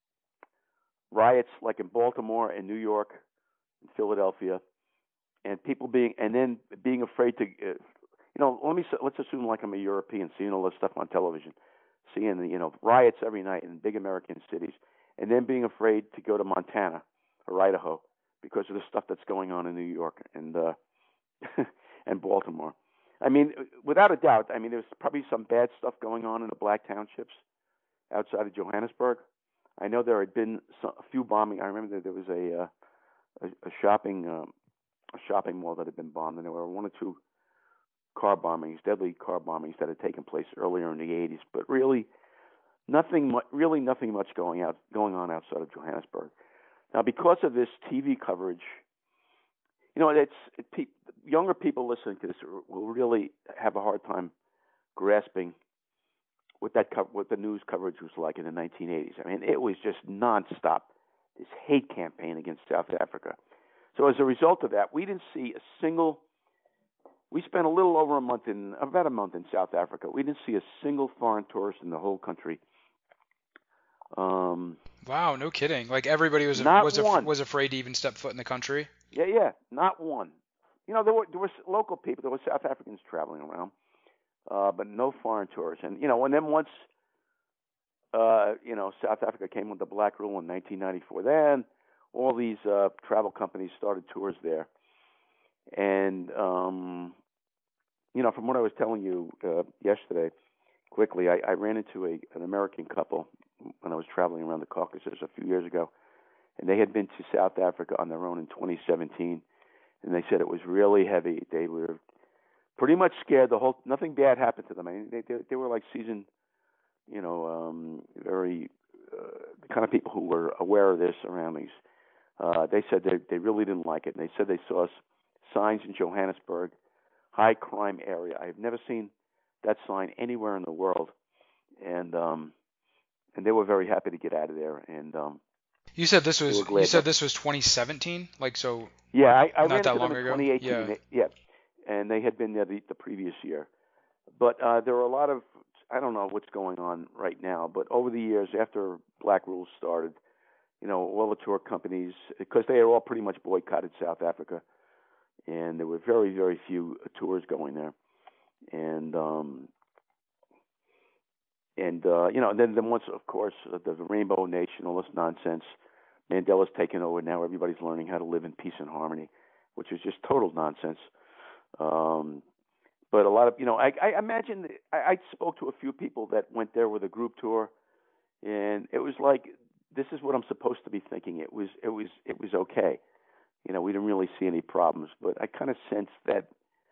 riots like in Baltimore and New York and Philadelphia, and people being and then being afraid to, uh, you know, let me let's assume like I'm a European, seeing all this stuff on television, seeing the, you know, riots every night in big American cities, and then being afraid to go to Montana or Idaho because of the stuff that's going on in New York and uh, and Baltimore. I mean, without a doubt, I mean, there's probably some bad stuff going on in the black townships outside of Johannesburg. I know there had been some, a few bombing. I remember that there was a uh, a, a shopping um, a shopping mall that had been bombed, and there were one or two car bombings, deadly car bombings that had taken place earlier in the eighties. But really, nothing, mu- really nothing much going out going on outside of Johannesburg. Now, because of this T V coverage, you know, it's it, pe- younger people listening to this will really have a hard time grasping what that co- what the news coverage was like in the nineteen eighties. I mean, it was just nonstop, this hate campaign against South Africa. So as a result of that, we didn't see a single. We spent a little over a month in about a month in South Africa. We didn't see a single foreign tourist in the whole country. Um, Wow, no kidding. Like everybody was not was one. was afraid to even step foot in the country. Yeah, yeah, not one. You know, there were there were local people, there were South Africans traveling around, uh, but no foreign tourists. And you know, and then once, uh, you know, South Africa came with the black rule in nineteen ninety-four, then all these uh, travel companies started tours there. And um, you know, from what I was telling you uh, yesterday, quickly, I, I ran into a an American couple when I was traveling around the Caucasus a few years ago, and they had been to South Africa on their own in twenty seventeen, and they said it was really heavy. They were pretty much scared. The whole nothing bad happened to them. I mean, they they, they were like seasoned, you know, um, very uh, the kind of people who were aware of their surroundings. Uh, they said they they really didn't like it, and they said they saw signs in Johannesburg, high crime area. I've never seen that sign anywhere in the world, and um, and they were very happy to get out of there. And um, You said this they was were glad you said not- this was twenty seventeen, like so. Yeah, I, I not ran that into long them in ago. twenty eighteen. Yeah. They- yeah, and they had been there the, the previous year. But uh, there were a lot of, I don't know what's going on right now, but over the years, after Black Rules started, you know, all the tour companies, because they had all pretty much boycotted South Africa, and there were very, very few tours going there. And, um, and uh, you know, and then, then once, of course, uh, the Rainbow Nation, all this nonsense, Mandela's taken over. Now everybody's learning how to live in peace and harmony, which is just total nonsense. Um, but a lot of, you know, I, I imagine, I, I spoke to a few people that went there with a group tour, and it was like, this is what I'm supposed to be thinking. It was, it was, it was okay. You know, we didn't really see any problems, but I kind of sensed that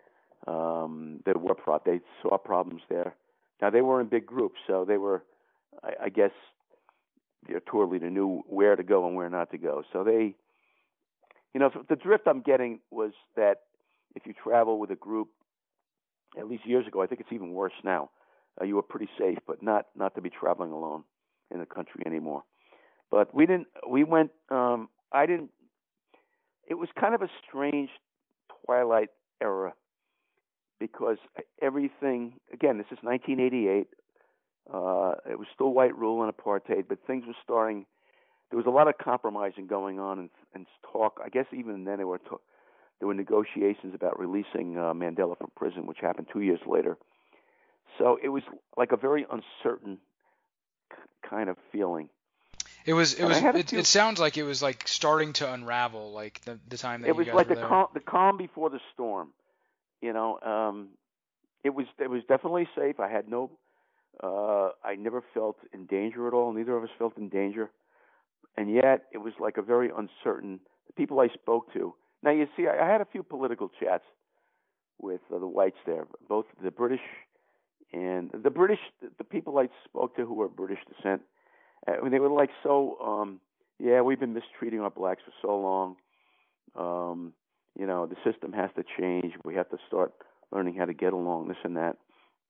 um, there were pro- they saw problems there. Now they were in big groups, so they were, I, I guess, their tour leader knew where to go and where not to go. So they, you know, the drift I'm getting was that if you travel with a group, at least years ago, I think it's even worse now. Uh, you were pretty safe, but not not to be traveling alone in the country anymore. But we didn't. We went. Um, I didn't. It was kind of a strange twilight era because everything. Again, this is nineteen eighty-eight. Uh, it was still white rule and apartheid, but things were starting. There was a lot of compromising going on and, and talk. I guess even then there were talk, there were negotiations about releasing uh, Mandela from prison, which happened two years later. So it was like a very uncertain k- kind of feeling. It was it And I was had a it, few- it sounds like it was like starting to unravel, like the the time that It you was guys like were the there. calm, the calm before the storm. You know, um, it was it was definitely safe. I had no, uh, I never felt in danger at all. Neither of us felt in danger, and yet it was like a very uncertain. The people I spoke to. Now you see, I, I had a few political chats with uh, the whites there, both the British and the British, the people I spoke to who were British descent. I mean, they were like so. Um, yeah, we've been mistreating our blacks for so long. Um, you know, the system has to change. We have to start learning how to get along, this and that.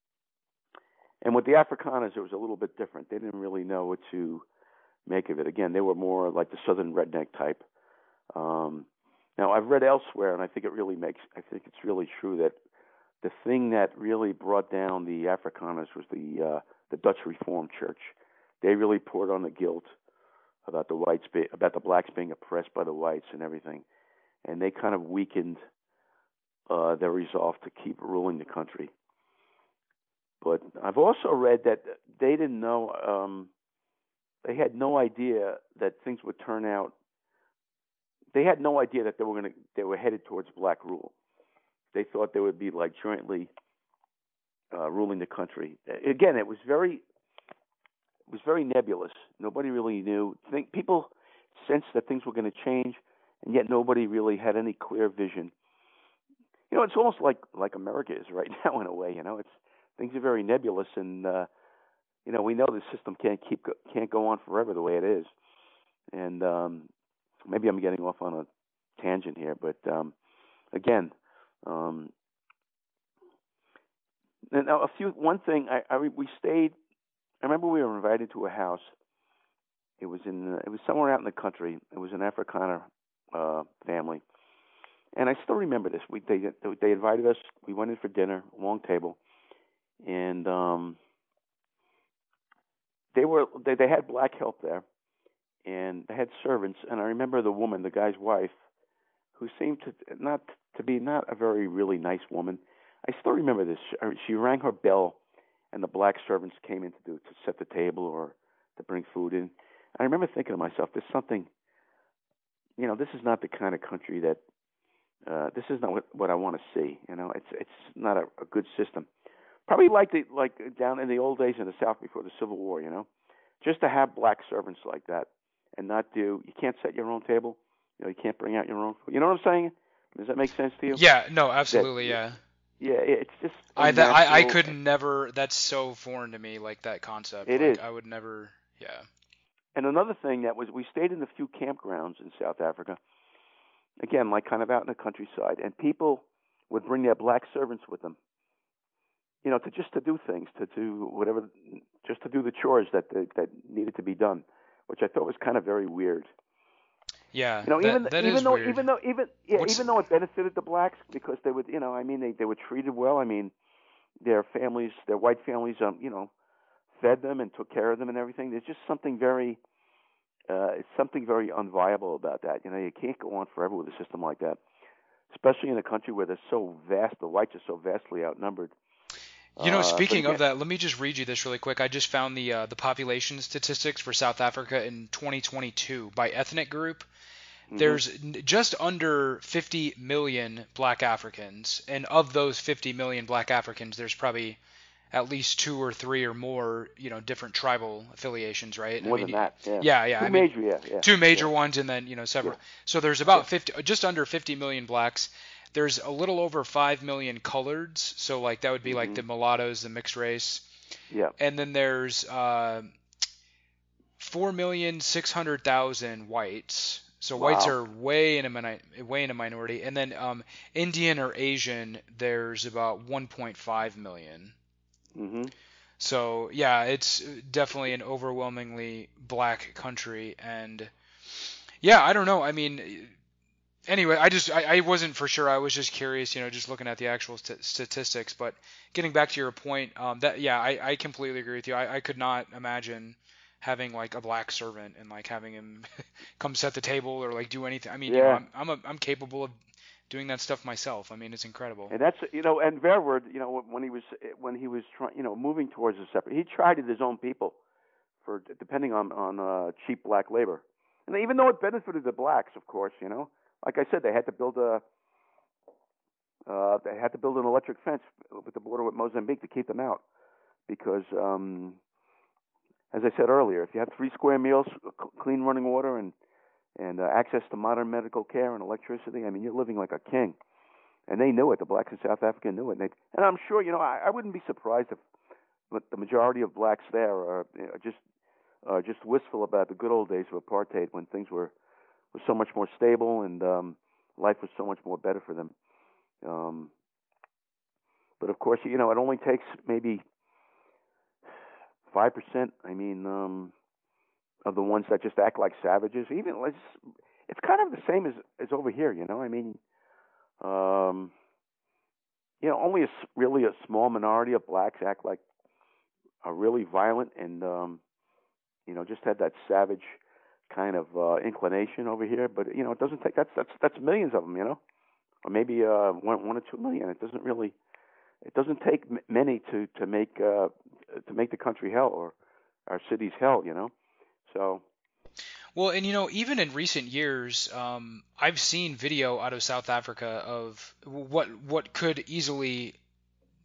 And with the Afrikaners, it was a little bit different. They didn't really know what to make of it. Again, they were more like the Southern redneck type. Um, now, I've read elsewhere, and I think it really makes, I think it's really true that the thing that really brought down the Afrikaners was the uh, the Dutch Reformed Church. They really poured on the guilt about the whites, be, about the blacks being oppressed by the whites and everything, and they kind of weakened uh, their resolve to keep ruling the country. But I've also read that they didn't know, um, they had no idea that things would turn out. They had no idea that they were going to, they were headed towards black rule. They thought they would be like jointly uh, ruling the country. Again, it was very it was very nebulous. Nobody really knew. Think people sensed that things were going to change, and yet nobody really had any clear vision. You know, it's almost like like America is right now in a way. You know, it's things are very nebulous, and uh, you know, we know the system can't keep can't go on forever the way it is. And um, maybe I'm getting off on a tangent here, but um, again, um, now a few one thing I, I we stayed. I remember we were invited to a house. It was in it was somewhere out in the country. It was an Afrikaner uh, family, and I still remember this. We they they invited us. We went in for dinner, long table, and um, they were they, they had black help there. And they had servants, and I remember the woman, the guy's wife, who seemed to not to be not a very really nice woman. I still remember this. She, she rang her bell, and the black servants came in to do to set the table or to bring food in. I remember thinking to myself, "There's something, you know, this is not the kind of country that uh, this is not what, what I want to see. You know, it's it's not a, a good system. Probably like the like down in the old days in the South before the Civil War. You know, just to have black servants like that." And not do, you can't set your own table. You know, you can't bring out your own food. You know what I'm saying? Does that make sense to you? Yeah, no, absolutely, that, yeah. Yeah, it's just. I, that, I I could never. That's so foreign to me, like that concept. It like, is. I would never. Yeah. And another thing that was, we stayed in a few campgrounds in South Africa. Again, like kind of out in the countryside, and people would bring their black servants with them. You know, to just to do things, to do whatever, just to do the chores that they, that needed to be done, which I thought was kind of very weird. Yeah, you know, that, even that even is though weird. even though even yeah, What's... even though it benefited the blacks because they would, you know, I mean, they they were treated well. I mean, their families, their white families, um, you know, fed them and took care of them and everything. There's just something very, uh, it's something very unviable about that. You know, you can't go on forever with a system like that, especially in a country where they're so vast, the whites are so vastly outnumbered. You know, Uh, speaking again, of that, let me just read you this really quick. I just found the uh, the population statistics for South Africa in twenty twenty-two by ethnic group. Mm-hmm. There's just under fifty million black Africans, and of those fifty million black Africans, there's probably at least two or three or more, you know, different tribal affiliations, right? More I mean, than that, yeah. Yeah, yeah. Two I mean, major, yeah, yeah. Two major yeah. ones, and then, you know, several. Yeah. So there's about yeah. fifty, just under fifty million blacks. There's a little over five million coloreds, so like that would be mm-hmm. like the mulattoes, the mixed race. Yeah. And then there's uh, four million six hundred thousand whites. So wow. whites are way in a mini- way in a minority. And then um, Indian or Asian, there's about one point five million. Mm-hmm. So yeah, it's definitely an overwhelmingly black country, and yeah, I don't know. I mean. Anyway, I just I, I wasn't for sure. I was just curious, you know, just looking at the actual st- statistics. But getting back to your point, um, that yeah, I, I completely agree with you. I, I could not imagine having like a black servant and like having him come set the table or like do anything. I mean, yeah. you know, I'm I'm, a, I'm capable of doing that stuff myself. I mean, it's incredible. And that's you know, and Verwoerd, you know, when he was when he was trying, you know, moving towards a separate, he tried it his own people for depending on on uh, cheap black labor, and even though it benefited the blacks, of course, you know. Like I said, they had to build a uh, they had to build an electric fence with the border with Mozambique to keep them out, because um, as I said earlier, if you have three square meals, clean running water, and and uh, access to modern medical care and electricity, I mean, you're living like a king. And they knew it. The blacks in South Africa knew it. And, they, and I'm sure, you know, I, I wouldn't be surprised if the majority of blacks there are you know, just uh, just wistful about the good old days of apartheid when things were. was so much more stable and um, life was so much more better for them. Um, but of course, you know, it only takes maybe five percent. I mean, um, of the ones that just act like savages. Even it's, it's kind of the same as as over here. You know, I mean, um, you know, only a, really a small minority of blacks act like are really violent and um, you know, just had that savage kind of uh, inclination over here, but you know, it doesn't take that's that's that's millions of them, you know, or maybe uh, one one or two million. It doesn't really, it doesn't take m- many to to make uh, to make the country hell or our cities hell, you know. So. Well, and you know, even in recent years, um, I've seen video out of South Africa of what what could easily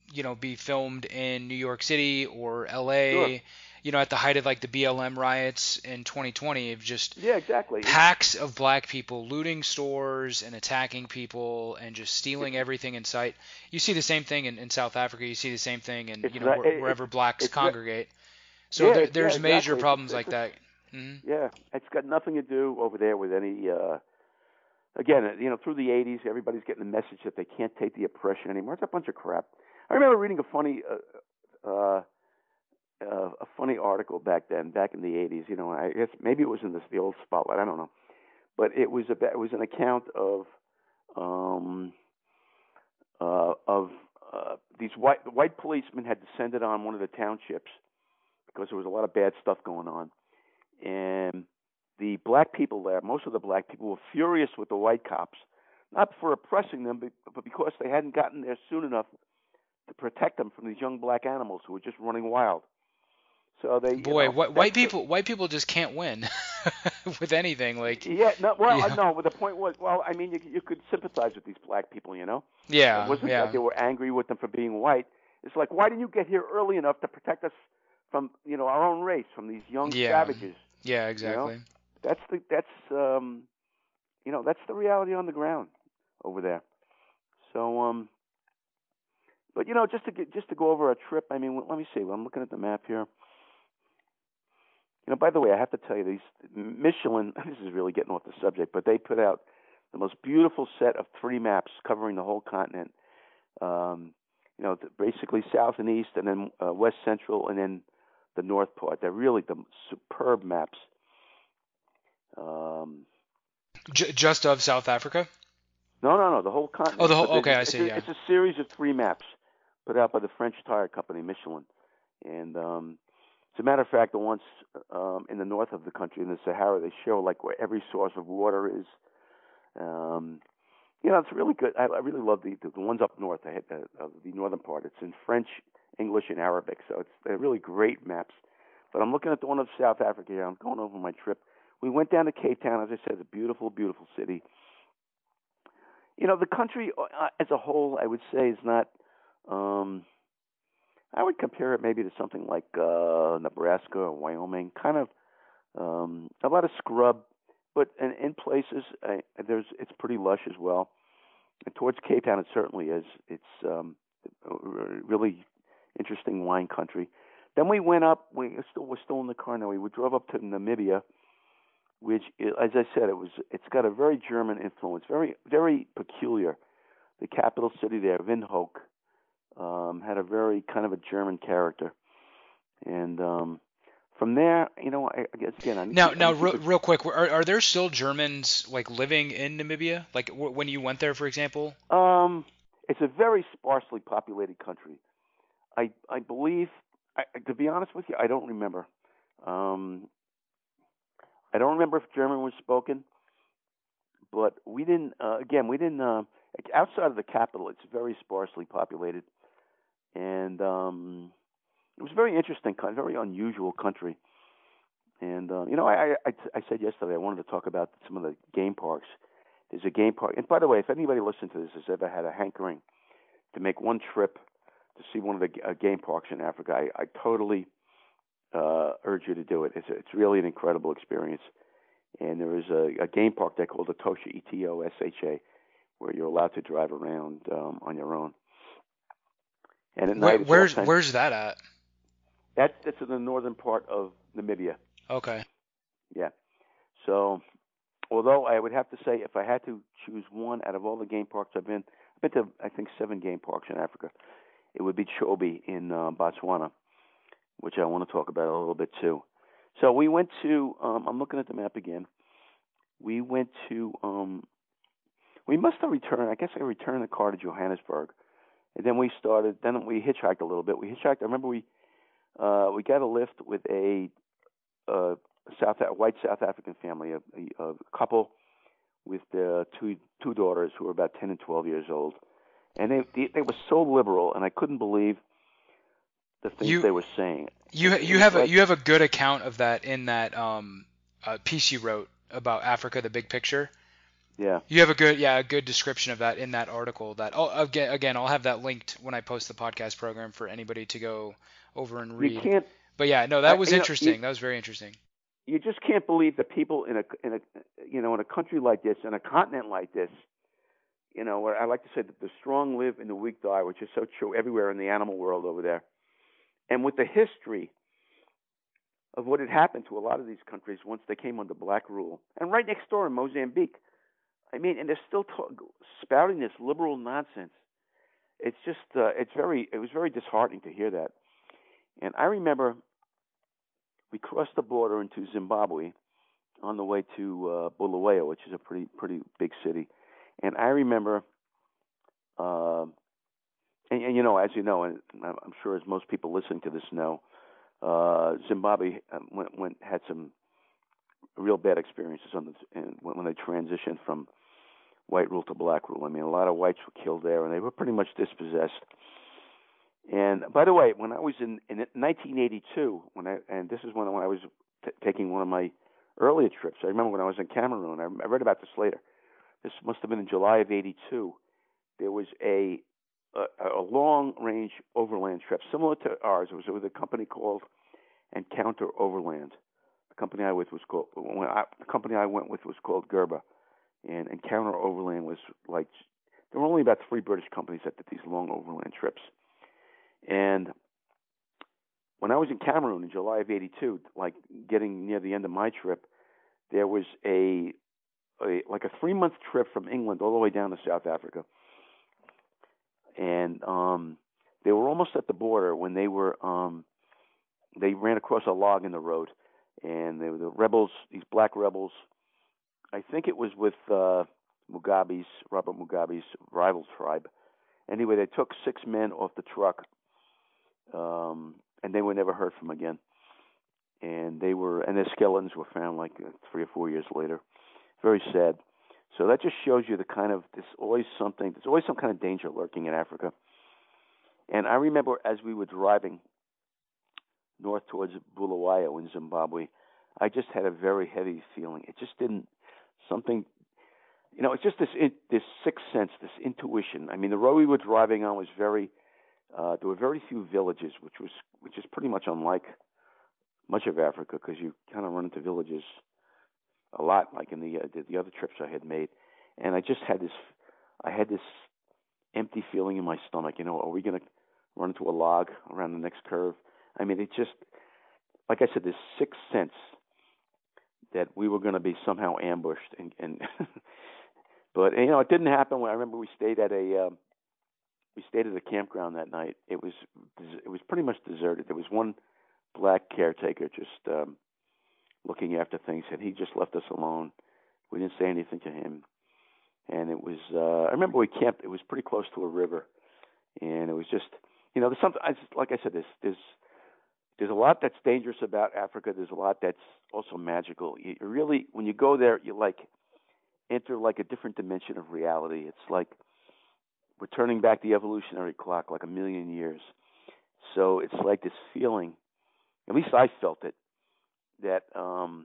you know, be filmed in New York City or L A, Sure. you know, at the height of like the B L M riots in twenty twenty, of just Yeah, exactly. It's, packs of black people looting stores and attacking people and just stealing it's, everything in sight. You see the same thing in, in South Africa. You see the same thing in, it's, you know, ve- where, it- wherever it's, blacks it's, ve- congregate. So yeah, there, it's, yeah, there's major exactly. It's, problems a, it's like a, that. hmm yeah, it's got nothing to do over there with any. Uh, again, you know, through the eighties, everybody's getting the message that they can't take the oppression anymore. It's a bunch of crap. I remember reading a funny, uh, uh, uh, a funny article back then, back in the eighties. You know, I guess maybe it was in this, the old Spotlight. I don't know, but it was a it was an account of um, uh, of uh, these white the white policemen had descended on one of the townships because there was a lot of bad stuff going on, and the black people there, most of the black people, were furious with the white cops, not for oppressing them, but because they hadn't gotten there soon enough to protect them from these young black animals who were just running wild. So they, you Boy, know, wh- that's white the, people, white people just can't win with anything. Like, yeah, no, well, yeah, no, the point was, well, I mean, you you could sympathize with these black people, you know. It yeah, wasn't that yeah, they were angry with them for being white. It's like, why didn't you get here early enough to protect us from, you know, our own race, from these young yeah, savages? yeah, You know, exactly. that's the that's um, you know, that's the reality on the ground over there. So um, but you know, just to get just to go over our trip. I mean, let me see. I'm looking at the map here. You know, by the way, I have to tell you, these Michelin. This is really getting off the subject, but they put out the most beautiful set of three maps covering the whole continent. Um, you know, basically south and east, and then uh, west central, and then the north part. They're really the superb maps. Um, J- just of South Africa. no, no, no, the whole Oh, continent. the whole. But Okay, it's, I it's, see. a, Yeah. it's a series of three maps put out by the French tire company Michelin. And um, as a matter of fact, the ones um, in the north of the country, in the Sahara, they show like where every source of water is. Um, you know, it's really good. I, I really love the, the the ones up north. I had the, uh, the northern part. It's in French, English, and Arabic, so it's they're really great maps. But I'm looking at the one of South Africa here. I'm going over my trip. We went down to Cape Town, as I said, it's a beautiful, beautiful city. You know, the country uh, as a whole, I would say, is not. Um, I would compare it maybe to something like uh, Nebraska or Wyoming, kind of um, a lot of scrub, but in, in places I, there's it's pretty lush as well. And towards Cape Town, it certainly is. It's um, really interesting wine country. Then we went up. We still we're still in the car now. We drove up to Namibia, which, as I said, it was it's got a very German influence, very very peculiar. The capital city there, Windhoek, um, had a very kind of a German character, and um, from there, you know, I, I guess again, I need Now, to, I now, need to real, keep real quick, are are there still Germans like living in Namibia? Like w- when you went there, for example? it. Um, it's a very sparsely populated country. I I believe, I, to be honest with you, I don't remember. Um, I don't remember if German was spoken, but we didn't. Uh, again, we didn't. Uh, outside of the capital, it's very sparsely populated, and um, it was a very interesting, kind, very unusual country. And uh, you know, I, I I said yesterday I wanted to talk about some of the game parks. There's a game park, and by the way, if anybody listening to this has ever had a hankering to make one trip to see one of the uh, game parks in Africa, I, I totally uh, urge you to do it. It's a, it's really an incredible experience. And there is a, a game park there called Etosha, E T O S H A, where you're allowed to drive around um, on your own. And at Where, night, it's all where's kind. where's that at? That's that's in the northern part of Namibia. Okay. Yeah. So, although I would have to say, if I had to choose one out of all the game parks I've been, I've been to I think seven game parks in Africa. It would be Chobe in uh, Botswana, which I want to talk about a little bit too. So we went to. Um, I'm looking at the map again. We went to. Um, we must have returned. I guess I returned the car to Johannesburg, and then we started. Then we hitchhiked a little bit. We hitchhiked. I remember we uh, we got a lift with a, a South a white South African family, a, a, a couple with their two two daughters who were about ten and twelve years old, and they they, they were so liberal, and I couldn't believe the things You they were saying. you It, it you was have a like, you have a good account of that in that um uh, piece you wrote about Africa, the big picture. Yeah. You have a good, yeah, a good description of that in that article. That oh, again, again, I'll have that linked when I post the podcast program for anybody to go over and You read. can't. But yeah, no, I, that was you know, you interesting. That was very interesting. you just can't believe the people in a in a you know in a country like this, in a continent like this. You know, where I like to say that the strong live and the weak die, which is so true everywhere in the animal world over there. And with the history of what had happened to a lot of these countries once they came under black rule, and right next door in Mozambique, I mean, and they're still talk, spouting this liberal nonsense. It's just, uh, it's very, it was very disheartening to hear that. And I remember we crossed the border into Zimbabwe on the way to uh, Bulawayo, which is a pretty, pretty big city. And I remember, uh, and, and you know, as you know, and I'm sure as most people listening to this know, uh, Zimbabwe went, went had some real bad experiences on the, and when, when they transitioned from white rule to black rule. I mean, a lot of whites were killed there, and they were pretty much dispossessed. And by the way, when I was in, in nineteen eighty-two, when I and this is when, when I was t- taking one of my earlier trips. I remember when I was in Cameroon. I, I read about this later. This must have been in July of eighty-two. There was a a, a long-range overland trip similar to ours. It was with a company called Encounter Overland. The company I with was called when I, the company I went with was called Gerber. And Encounter Overland was like, there were only about three British companies that did these long overland trips. And when I was in Cameroon in July of eighty-two, like getting near the end of my trip, there was a, a like a three-month trip from England all the way down to South Africa. And um, they were almost at the border when they were, um, they ran across a log in the road. And they were the rebels, these black rebels. I think it was with uh, Mugabe's, Robert Mugabe's rival tribe. Anyway, they took six men off the truck, um, and they were never heard from again. And they were, and their skeletons were found like uh, three or four years later. Very sad. So that just shows you the kind of, there's always something, there's always some kind of danger lurking in Africa. And I remember as we were driving north towards Bulawayo in Zimbabwe, I just had a very heavy feeling. It just didn't, something, you know, it's just this this sixth sense, this intuition. I mean, the road we were driving on was very, uh, there were very few villages, which was which is pretty much unlike much of Africa because you kind of run into villages a lot, like in the, uh, the the other trips I had made. And I just had this, I had this empty feeling in my stomach. You know, are we going to run into a log around the next curve? I mean, it just, like I said, this sixth sense that we were going to be somehow ambushed, and, and but you know it didn't happen. I remember we stayed at a um, we stayed at a campground that night. It was it was pretty much deserted. There was one black caretaker just um, looking after things, and he just left us alone. We didn't say anything to him, and it was uh, I remember we camped. It was pretty close to a river, and it was just you know there's something. I just, like I said, there's there's There's a lot that's dangerous about Africa. There's a lot that's also magical. You really, when you go there, you like enter like a different dimension of reality. It's like we're turning back the evolutionary clock like a million years. So it's like this feeling, at least I felt it, that um,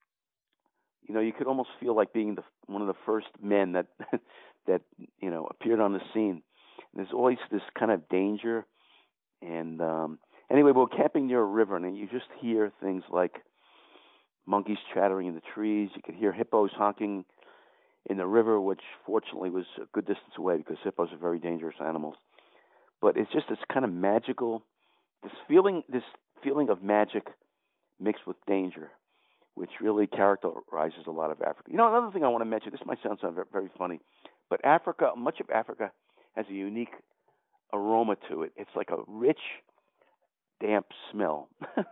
you know you could almost feel like being the one of the first men that that you know appeared on the scene. And there's always this kind of danger and um, Anyway, we were camping near a river, and you just hear things like monkeys chattering in the trees. You could hear hippos honking in the river, which fortunately was a good distance away because hippos are very dangerous animals. But it's just this kind of magical, this feeling, this feeling of magic mixed with danger, which really characterizes a lot of Africa. You know, another thing I want to mention, this might sound very funny, but Africa, much of Africa has a unique aroma to it. It's like a rich, damp smell.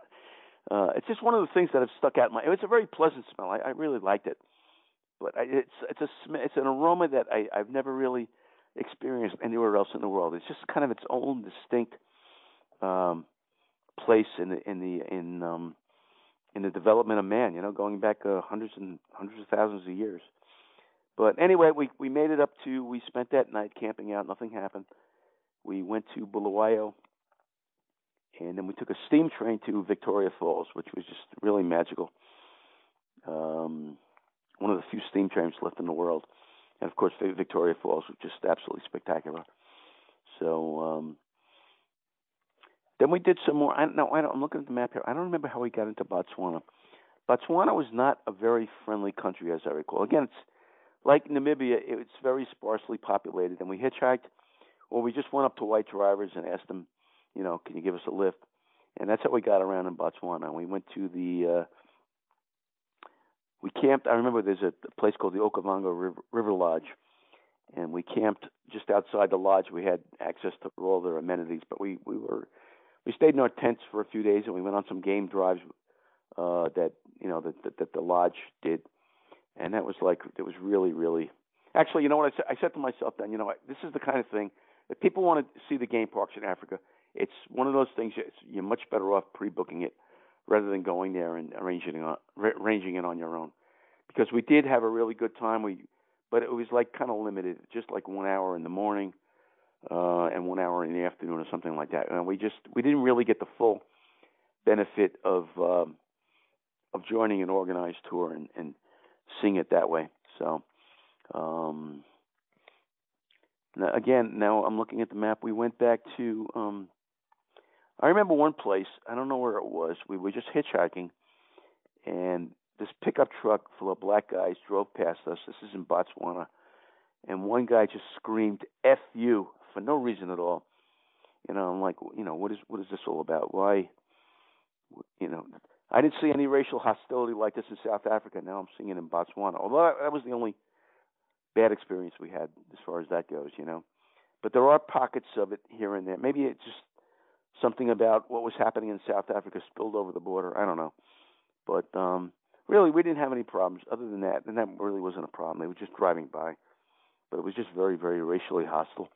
uh, it's just one of the things that have stuck out. In my, it's a very pleasant smell. I, I really liked it, but I, it's it's a it's an aroma that I, I've never really experienced anywhere else in the world. It's just kind of its own distinct um, place in the in the in um, in the development of man. You know, going back uh, hundreds and hundreds of thousands of years. But anyway, we we made it up to. We spent that night camping out. Nothing happened. We went to Bulawayo. And then we took a steam train to Victoria Falls, which was just really magical. Um, one of the few steam trains left in the world. and of course the Victoria Falls was just absolutely spectacular. So um, then we did some more. I don't know. I don't, I'm looking at the map here. I don't remember how we got into Botswana. Botswana was not a very friendly country, as I recall. Again, it's like Namibia. It's very sparsely populated, and we hitchhiked, or we just went up to white drivers and asked them, you know, can you give us a lift? And that's how we got around in Botswana. We went to the, uh, we camped. I remember there's a, a place called the Okavango River, River Lodge, and we camped just outside the lodge. We had access to all their amenities, but we, we were, we stayed in our tents for a few days, and we went on some game drives uh, that, you know, that, that, that the lodge did. And that was like, it was really, really, actually, you know what I said? I said to myself then, you know, this is the kind of thing, if people want to see the game parks in Africa, it's one of those things, you're much better off pre-booking it rather than going there and arranging it on, arranging it on your own. Because we did have a really good time, we, but it was like kind of limited, just like one hour in the morning uh, and one hour in the afternoon or something like that. And we just, we didn't really get the full benefit of um, of joining an organized tour and, and seeing it that way. So, um, now, again, now I'm looking at the map. We went back to, um, I remember one place, I don't know where it was. We were just hitchhiking, and this pickup truck full of black guys drove past us. This is in Botswana. And one guy just screamed, F you, for no reason at all. You know, I'm like, you know, what is what is this all about? Why, you know, I didn't see any racial hostility like this in South Africa. Now I'm seeing it in Botswana. Although that was the only bad experience we had as far as that goes, you know. But there are pockets of it here and there. Maybe it's just something about what was happening in South Africa spilled over the border. I don't know. But um, really, we didn't have any problems other than that. And that really wasn't a problem. They were just driving by. But it was just very, very racially hostile.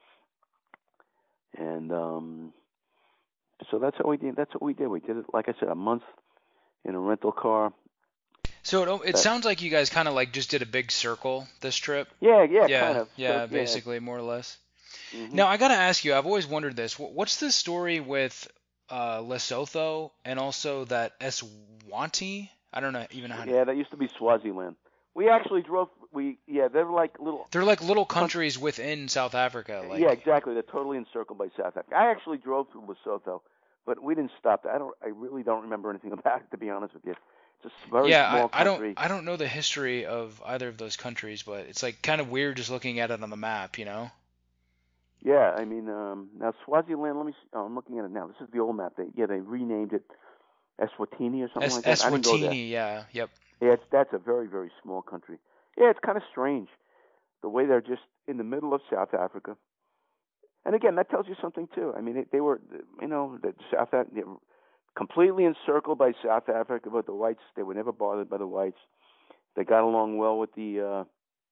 And um, so that's how we did. That's what we did. We did it, like I said, a month in a rental car. So it, it that, sounds like you guys kind of like just did a big circle this trip. Yeah, yeah, yeah kind of. Yeah, so, basically, yeah. more or less. Mm-hmm. Now, I got to ask you, I've always wondered this. What's the story with uh, Lesotho and also that Eswatini? I don't know even how to... Yeah, that used to be Swaziland. We actually drove, we yeah, they're like little... They're like little countries within South Africa. Like... Yeah, exactly. They're totally encircled by South Africa. I actually drove through Lesotho, but we didn't stop. I don't. I really don't remember anything about it, to be honest with you. It's a very yeah, small I, I country. don't. I don't know the history of either of those countries, but it's like kind of weird just looking at it on the map, you know? Yeah, I mean, um, now Swaziland. Let me. See, oh, I'm looking at it now. This is the old map. They yeah, they renamed it Eswatini or something Es- like that. I didn't go there. Eswatini, yeah, yep. Yeah, it's, that's a very very small country. Yeah, it's kind of strange the way they're just in the middle of South Africa. And again, that tells you something too. I mean, they, they were, you know, the South Africa, they were completely encircled by South Africa, but the whites, they were never bothered by the whites. They got along well with the, uh,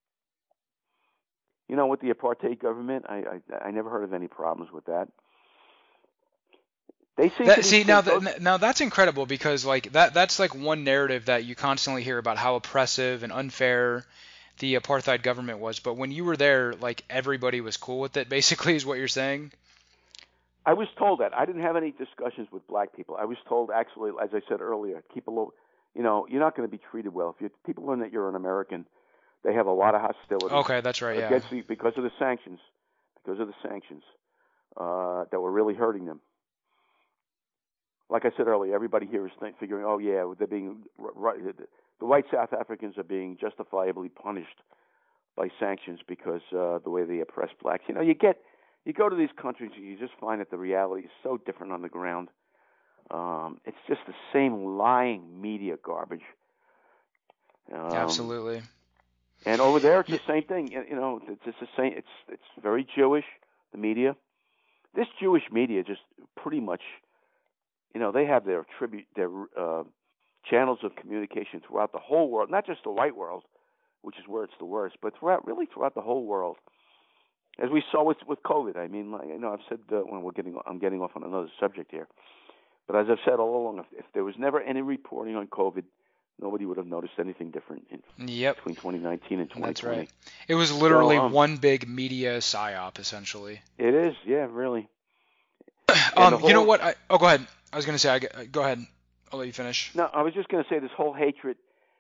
you know, with the apartheid government. I, I, I never heard of any problems with that. They seem that, to see be now, both, th- now that's incredible because like that, that's like one narrative that you constantly hear about how oppressive and unfair the apartheid government was. But when you were there, like everybody was cool with it. Basically, is what you're saying. I was told that. I didn't have any discussions with black people. I was told, actually, as I said earlier, keep a low, you know, you're not going to be treated well. If you, people learn that you're an American, they have a lot of hostility. Okay, that's right, yeah. Against the, because of the sanctions, because of the sanctions uh, that were really hurting them. Like I said earlier, everybody here is th- figuring, oh, yeah, they're being, right, the white South Africans are being justifiably punished by sanctions because uh, the way they oppress blacks. You know, you get... You go to these countries, you just find that the reality is so different on the ground. Um, it's just the same lying media garbage. Um, Absolutely. And over there, it's the same thing. You know, it's, it's the same. It's it's very Jewish. The media, this Jewish media, just pretty much, you know, they have their tribute, their uh, channels of communication throughout the whole world, not just the white world, which is where it's the worst, but throughout, really throughout the whole world. As we saw with with COVID, I mean, like, you know, I've said uh, when we're getting, I'm getting off on another subject here, but as I've said all along, if, if there was never any reporting on COVID, nobody would have noticed anything different in, yep. between twenty nineteen and twenty twenty. That's right. It was literally so, um, one big media psyop, essentially. It is, yeah, really. um, whole, you know what? I, oh, go ahead. I was going to say, I, go ahead. I'll let you finish. No, I was just going to say this whole hatred.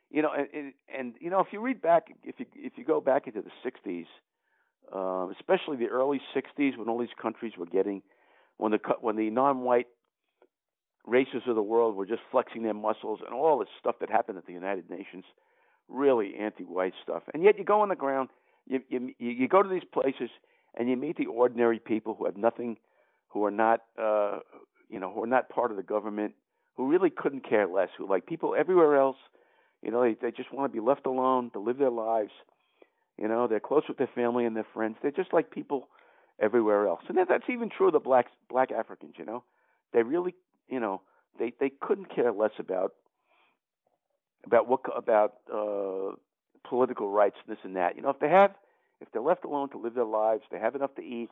you know, and, and and you know, if you read back, if you if you go back into the sixties, uh, especially the early sixties, when all these countries were getting, when the co- when the non-white races of the world were just flexing their muscles, and all this stuff that happened at the United Nations, really anti-white stuff. And yet you go on the ground, you you you go to these places, and you meet the ordinary people who have nothing, who are not, uh, you know, who are not part of the government, who really couldn't care less, who like people everywhere else, you know, they they just want to be left alone to live their lives. You know, they're close with their family and their friends. They're just like people everywhere else. And that, that's even true of the black black Africans. You know, they really, you know, they they couldn't care less about about what about uh, political rights and this and that. You know, if they have, if they're left alone to live their lives, they have enough to eat,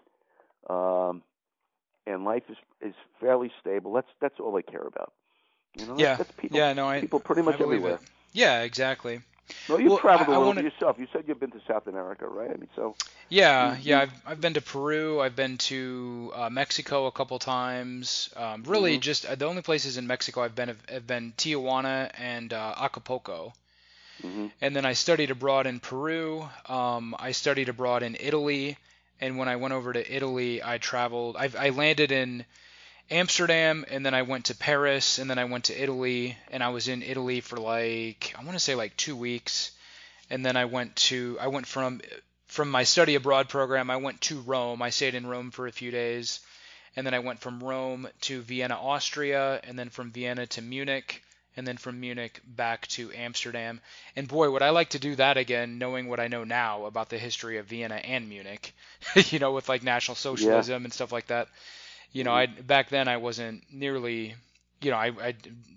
um, and life is is fairly stable. That's that's all they care about. You know, Yeah. that's, that's people. Yeah. No, I people pretty much I believe everywhere. it. Yeah. Exactly. No, you've Well, traveled I, a I little wanted. bit yourself. You said you've been to South America, right? I mean, so. Yeah, You, yeah, you, I've I've been to Peru, I've been to uh, Mexico a couple times. Um, really, mm-hmm. just uh, the only places in Mexico I've been have, have been Tijuana and uh, Acapulco. Mm-hmm. And then I studied abroad in Peru. Um, I studied abroad in Italy, and when I went over to Italy, I traveled. I I landed in Amsterdam, and then I went to Paris, and then I went to Italy, and I was in Italy for like I want to say like two weeks, and then I went to I went from from my study abroad program, I went to Rome. I stayed in Rome for a few days, and then I went from Rome to Vienna, Austria, and then from Vienna to Munich, and then from Munich back to Amsterdam. And boy, would I like to do that again, knowing what I know now about the history of Vienna and Munich, you know, with like National Socialism Yeah. and stuff like that. You know, Mm-hmm. I back then I wasn't nearly, you know, I, I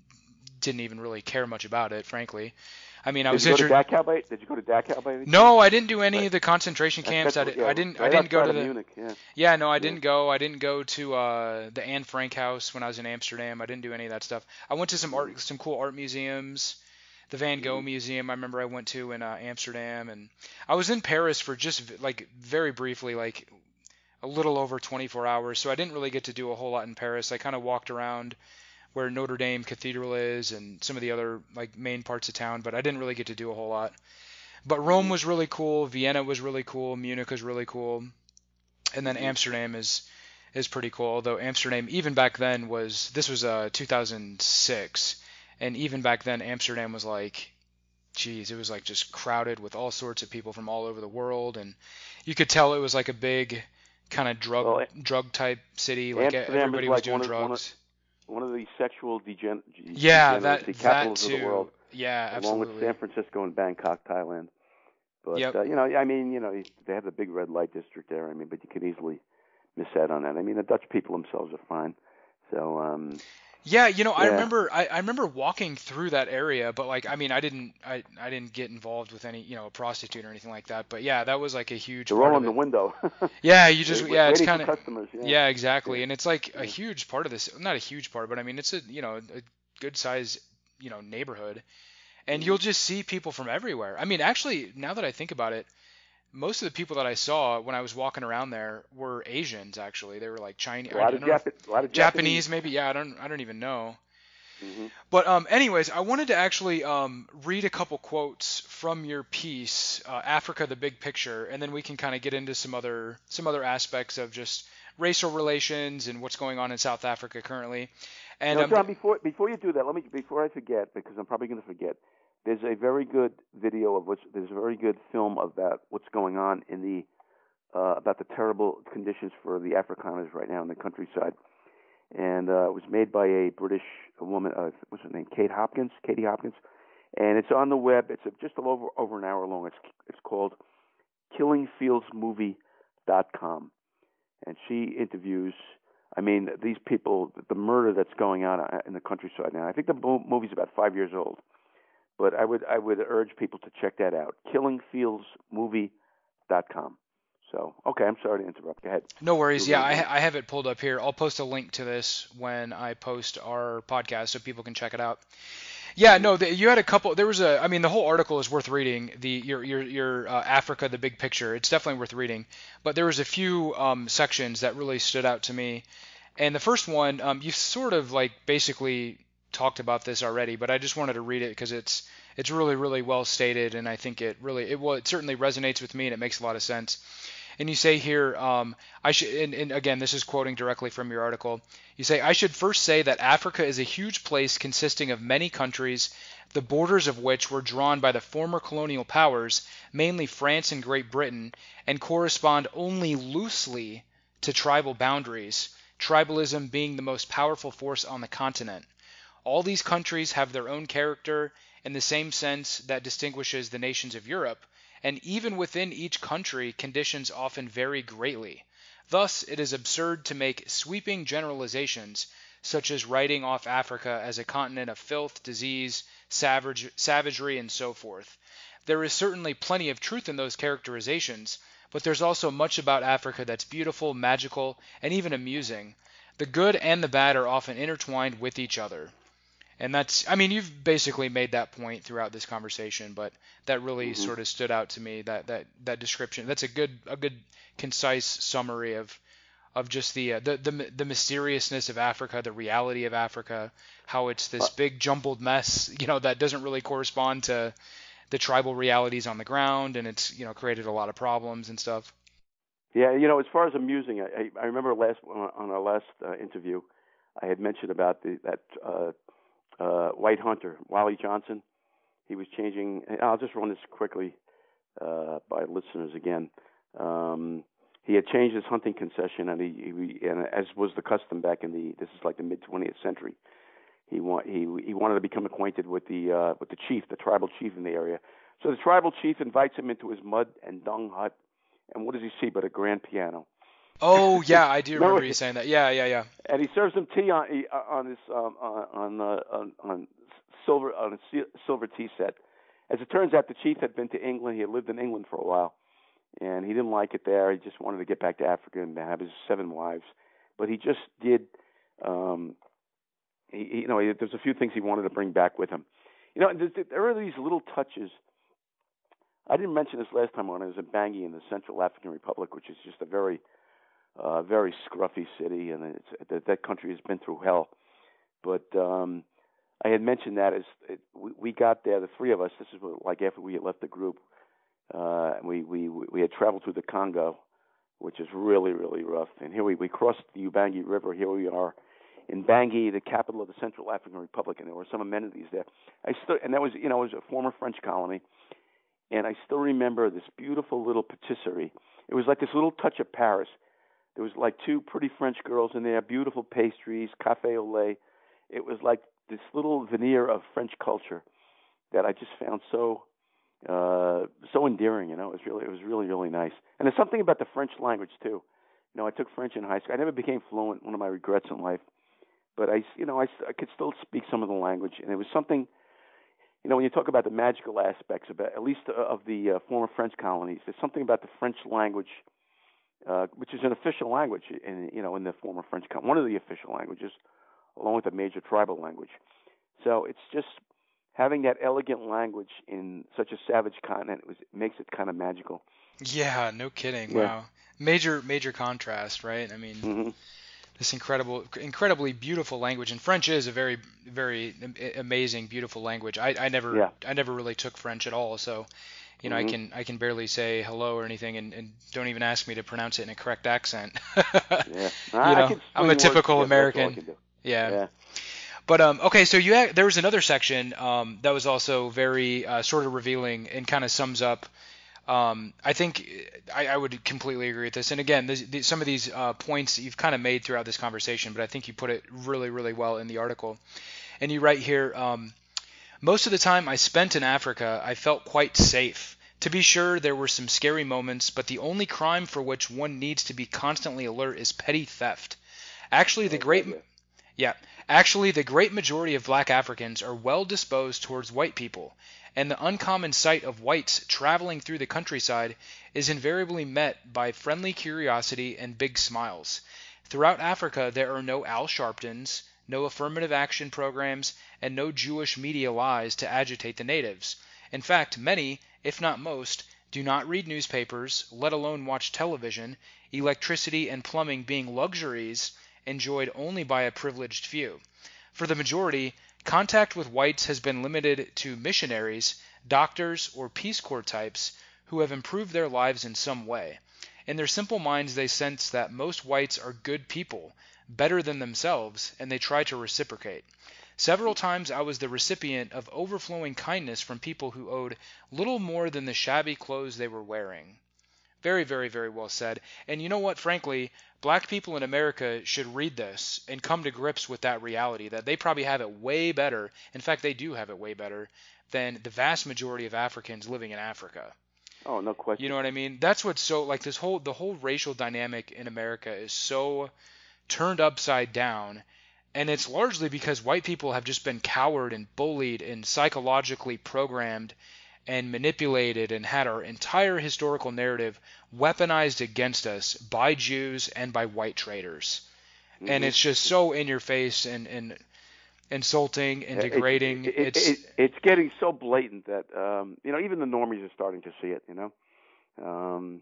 didn't even really care much about it, frankly. I mean, I Did was you go to interested. Dachau? By, did you go to Dachau by any chance? No, I didn't do any Right. of the concentration That's, camps. that's I, what- di- yeah, I didn't. I right didn't go outside to of the. Munich. Yeah. Yeah, no, I Yeah. didn't go. I didn't go to uh, the Anne Frank house when I was in Amsterdam. I didn't do any of that stuff. I went to some art, some cool art museums. The Van Gogh Mm-hmm. Museum, I remember I went to in uh, Amsterdam, and I was in Paris for just v- like very briefly, like a little over twenty-four hours. So I didn't really get to do a whole lot in Paris. I kind of walked around where Notre Dame Cathedral is and some of the other like main parts of town, but I didn't really get to do a whole lot. But Rome Mm-hmm. was really cool. Vienna was really cool. Munich was really cool. And then Mm-hmm. Amsterdam is is pretty cool. Although Amsterdam, even back then, was this was uh two thousand six, and even back then Amsterdam was like, geez, it was like just crowded with all sorts of people from all over the world, and you could tell it was like a big kind of drug Well, drug type city. Like e- Amsterdam everybody is was like doing one of one of drugs. one of the sexual degen- Yeah, that degeneracy that capitals of the too. world, Yeah, along with absolutely. San Francisco and Bangkok, Thailand. But Yep. uh, you know, I mean, you know, they have the big red light district there. I mean, but you could easily miss out on that. I mean, the Dutch people themselves are fine. So, um, Yeah, you know, I yeah, remember I, I remember walking through that area, but like I mean, I didn't I, I didn't get involved with any, you know, a prostitute or anything like that. But yeah, that was like a huge they're part all of in the it. window. Yeah, you just Wait- yeah, it's waiting kind for of customers. Yeah, yeah, exactly. yeah, And it's like a yeah. huge part of this, not a huge part, but I mean, it's a, you know, a good size, you know, neighborhood. And Mm-hmm. you'll just see people from everywhere. I mean, actually, now that I think about it, most of the people that I saw when I was walking around there were Asians actually. They were like Chinese, A I lot don't of know, if- Jap- a lot of Japanese Japanese. maybe. Yeah, I don't I don't even know. Mm-hmm. But um, anyways, I wanted to actually um, read a couple quotes from your piece, uh, Africa: The Big Picture, and then we can kind of get into some other some other aspects of just racial relations and what's going on in South Africa currently. And No, um, John, before before you do that, let me before I forget, because I'm probably going to forget. There's a very good video of what's there's a very good film about what's going on in the uh, about the terrible conditions for the Afrikaners right now in the countryside, and uh, it was made by a British woman. Uh, what's her name? Kate Hopkins. Katie Hopkins, and it's on the web. It's a, just a little over over an hour long. It's it's called killing fields movie dot com, and she interviews. I mean, these people, the murder that's going on in the countryside now. I think the mo- movie's about five years old, but I would I would urge people to check that out. killing fields movie dot com. So, okay, I'm sorry to interrupt. Go ahead. no worries. You're Yeah, really I, good. ha- I have it pulled up here. I'll post a link to this when I post our podcast so people can check it out. Yeah, no, the, you had a couple. There was a. I mean, the whole article is worth reading. The your your your uh, Africa: The Big Picture. It's definitely worth reading. But there was a few um, sections that really stood out to me. And the first one, um, you sort of like basically talked about this already, but I just wanted to read it because it's it's really, really well stated, and I think it really, it, well, it certainly resonates with me, and it makes a lot of sense. And you say here, um, I should, and, and again, this is quoting directly from your article. You say, I should first say that Africa is a huge place consisting of many countries, the borders of which were drawn by the former colonial powers, mainly France and Great Britain, and correspond only loosely to tribal boundaries, tribalism being the most powerful force on the continent. All these countries have their own character in the same sense that distinguishes the nations of Europe, and even within each country conditions often vary greatly. Thus, it is absurd to make sweeping generalizations, such as writing off Africa as a continent of filth, disease, savage, savagery, and so forth. There is certainly plenty of truth in those characterizations, but there's also much about Africa that's beautiful, magical, and even amusing. The good and the bad are often intertwined with each other. And that's, I mean, you've basically made that point throughout this conversation, but that really Mm-hmm. sort of stood out to me, that, that, that description. That's a good, a good concise summary of, of just the, uh, the, the, the mysteriousness of Africa, the reality of Africa, how it's this big jumbled mess, you know, that doesn't really correspond to the tribal realities on the ground. And it's, you know, created a lot of problems and stuff. Yeah, you know, as far as amusing, I, I I remember last on our last uh, interview, I had mentioned about the that uh, uh, white hunter, Wally Johnson. He was changing. I'll just run this quickly uh, by listeners again. Um, he had changed his hunting concession, and he, he and as was the custom back in the this is like the mid twentieth century. He want he he wanted to become acquainted with the uh, with the chief, the tribal chief in the area. So the tribal chief invites him into his mud and dung hut. And what does he see but a grand piano? Oh yeah, I do remember Remember- you saying that. Yeah, yeah, yeah. And he serves him tea on he- on his um, on uh, on on silver on a si- silver tea set. As it turns out, the chief had been to England. He had lived in England for a while, and he didn't like it there. He just wanted to get back to Africa and have his seven wives. But he just did. Um, he, he- you know, he, there's a few things he wanted to bring back with him. You know, there, there are these little touches. I didn't mention this last time when I was in Bangui in the Central African Republic, which is just a very, uh, very scruffy city, and it's, that, that country has been through hell. But um, I had mentioned that as it, we, we got there, the three of us. This is what, like after we had left the group, uh, we we we had traveled through the Congo, which is really really rough. And here we we crossed the Ubangi River. Here we are in Bangui, the capital of the Central African Republic, and there were some amenities there. I still, and that was you know it was a former French colony. And I still remember this beautiful little patisserie. It was like this little touch of Paris. There was like two pretty French girls in there, beautiful pastries, café au lait. It was like this little veneer of French culture that I just found so uh, so endearing. You know, it was really it was really really nice. And there's something about the French language too. You know, I took French in high school. I never became fluent. One of my regrets in life, but I you know I, I could still speak some of the language, and it was something. You know, when you talk about the magical aspects, about at least of the uh, former French colonies, there's something about the French language, uh, which is an official language in you know in the former French, co- one of the official languages, along with a major tribal language. So it's just having that elegant language in such a savage continent was makes it kind of magical. Yeah, no kidding. Yeah. Wow. Major major contrast, right? I mean, Mm-hmm. this incredible, incredibly beautiful language, and French is a very, very am- amazing, beautiful language. I, I never, Yeah. I never really took French at all, so you know, Mhm. I can, I can barely say hello or anything, and, and don't even ask me to pronounce it in a correct accent. Yeah, You I, know, I can I'm a string words typical together, that's all I American. can do. Yeah. Yeah. But um, okay, so you had, there was another section um, that was also very uh, sort of revealing and kind of sums up. Um, I think I, I would completely agree with this. And again, this, these, some of these uh, points you've kind of made throughout this conversation, but I think you put it really, really well in the article. And you write here, um, most of the time I spent in Africa, I felt quite safe. To be sure, there were some scary moments, but the only crime for which one needs to be constantly alert is petty theft. Actually, the great yeah, actually the great majority of black Africans are well disposed towards white people, and the uncommon sight of whites traveling through the countryside is invariably met by friendly curiosity and big smiles. Throughout Africa, there are no Al Sharptons, no affirmative action programs, and no Jewish media lies to agitate the natives. In fact, many, if not most, do not read newspapers, let alone watch television, electricity and plumbing being luxuries enjoyed only by a privileged few. For the majority, Contact with whites has been limited to missionaries, doctors, or Peace Corps types who have improved their lives in some way. In their simple minds, they sense that most whites are good people, better than themselves, and they try to reciprocate. Several times I was the recipient of overflowing kindness from people who owed little more than the shabby clothes they were wearing. Very, very, very well said. And you know what, frankly, black people in America should read this and come to grips with that reality, that they probably have it way better. In fact, they do have it way better than the vast majority of Africans living in Africa. Oh, no question. You know what I mean? That's what's so, like, this whole, the whole racial dynamic in America is so turned upside down. And it's largely because white people have just been cowed and bullied and psychologically programmed and manipulated and had our entire historical narrative weaponized against us by Jews and by white traders. Mm-hmm. And it's just so in your face and, and insulting and degrading. It, it, it, it's it, it's getting so blatant that, um, you know, even the normies are starting to see it, you know. Um,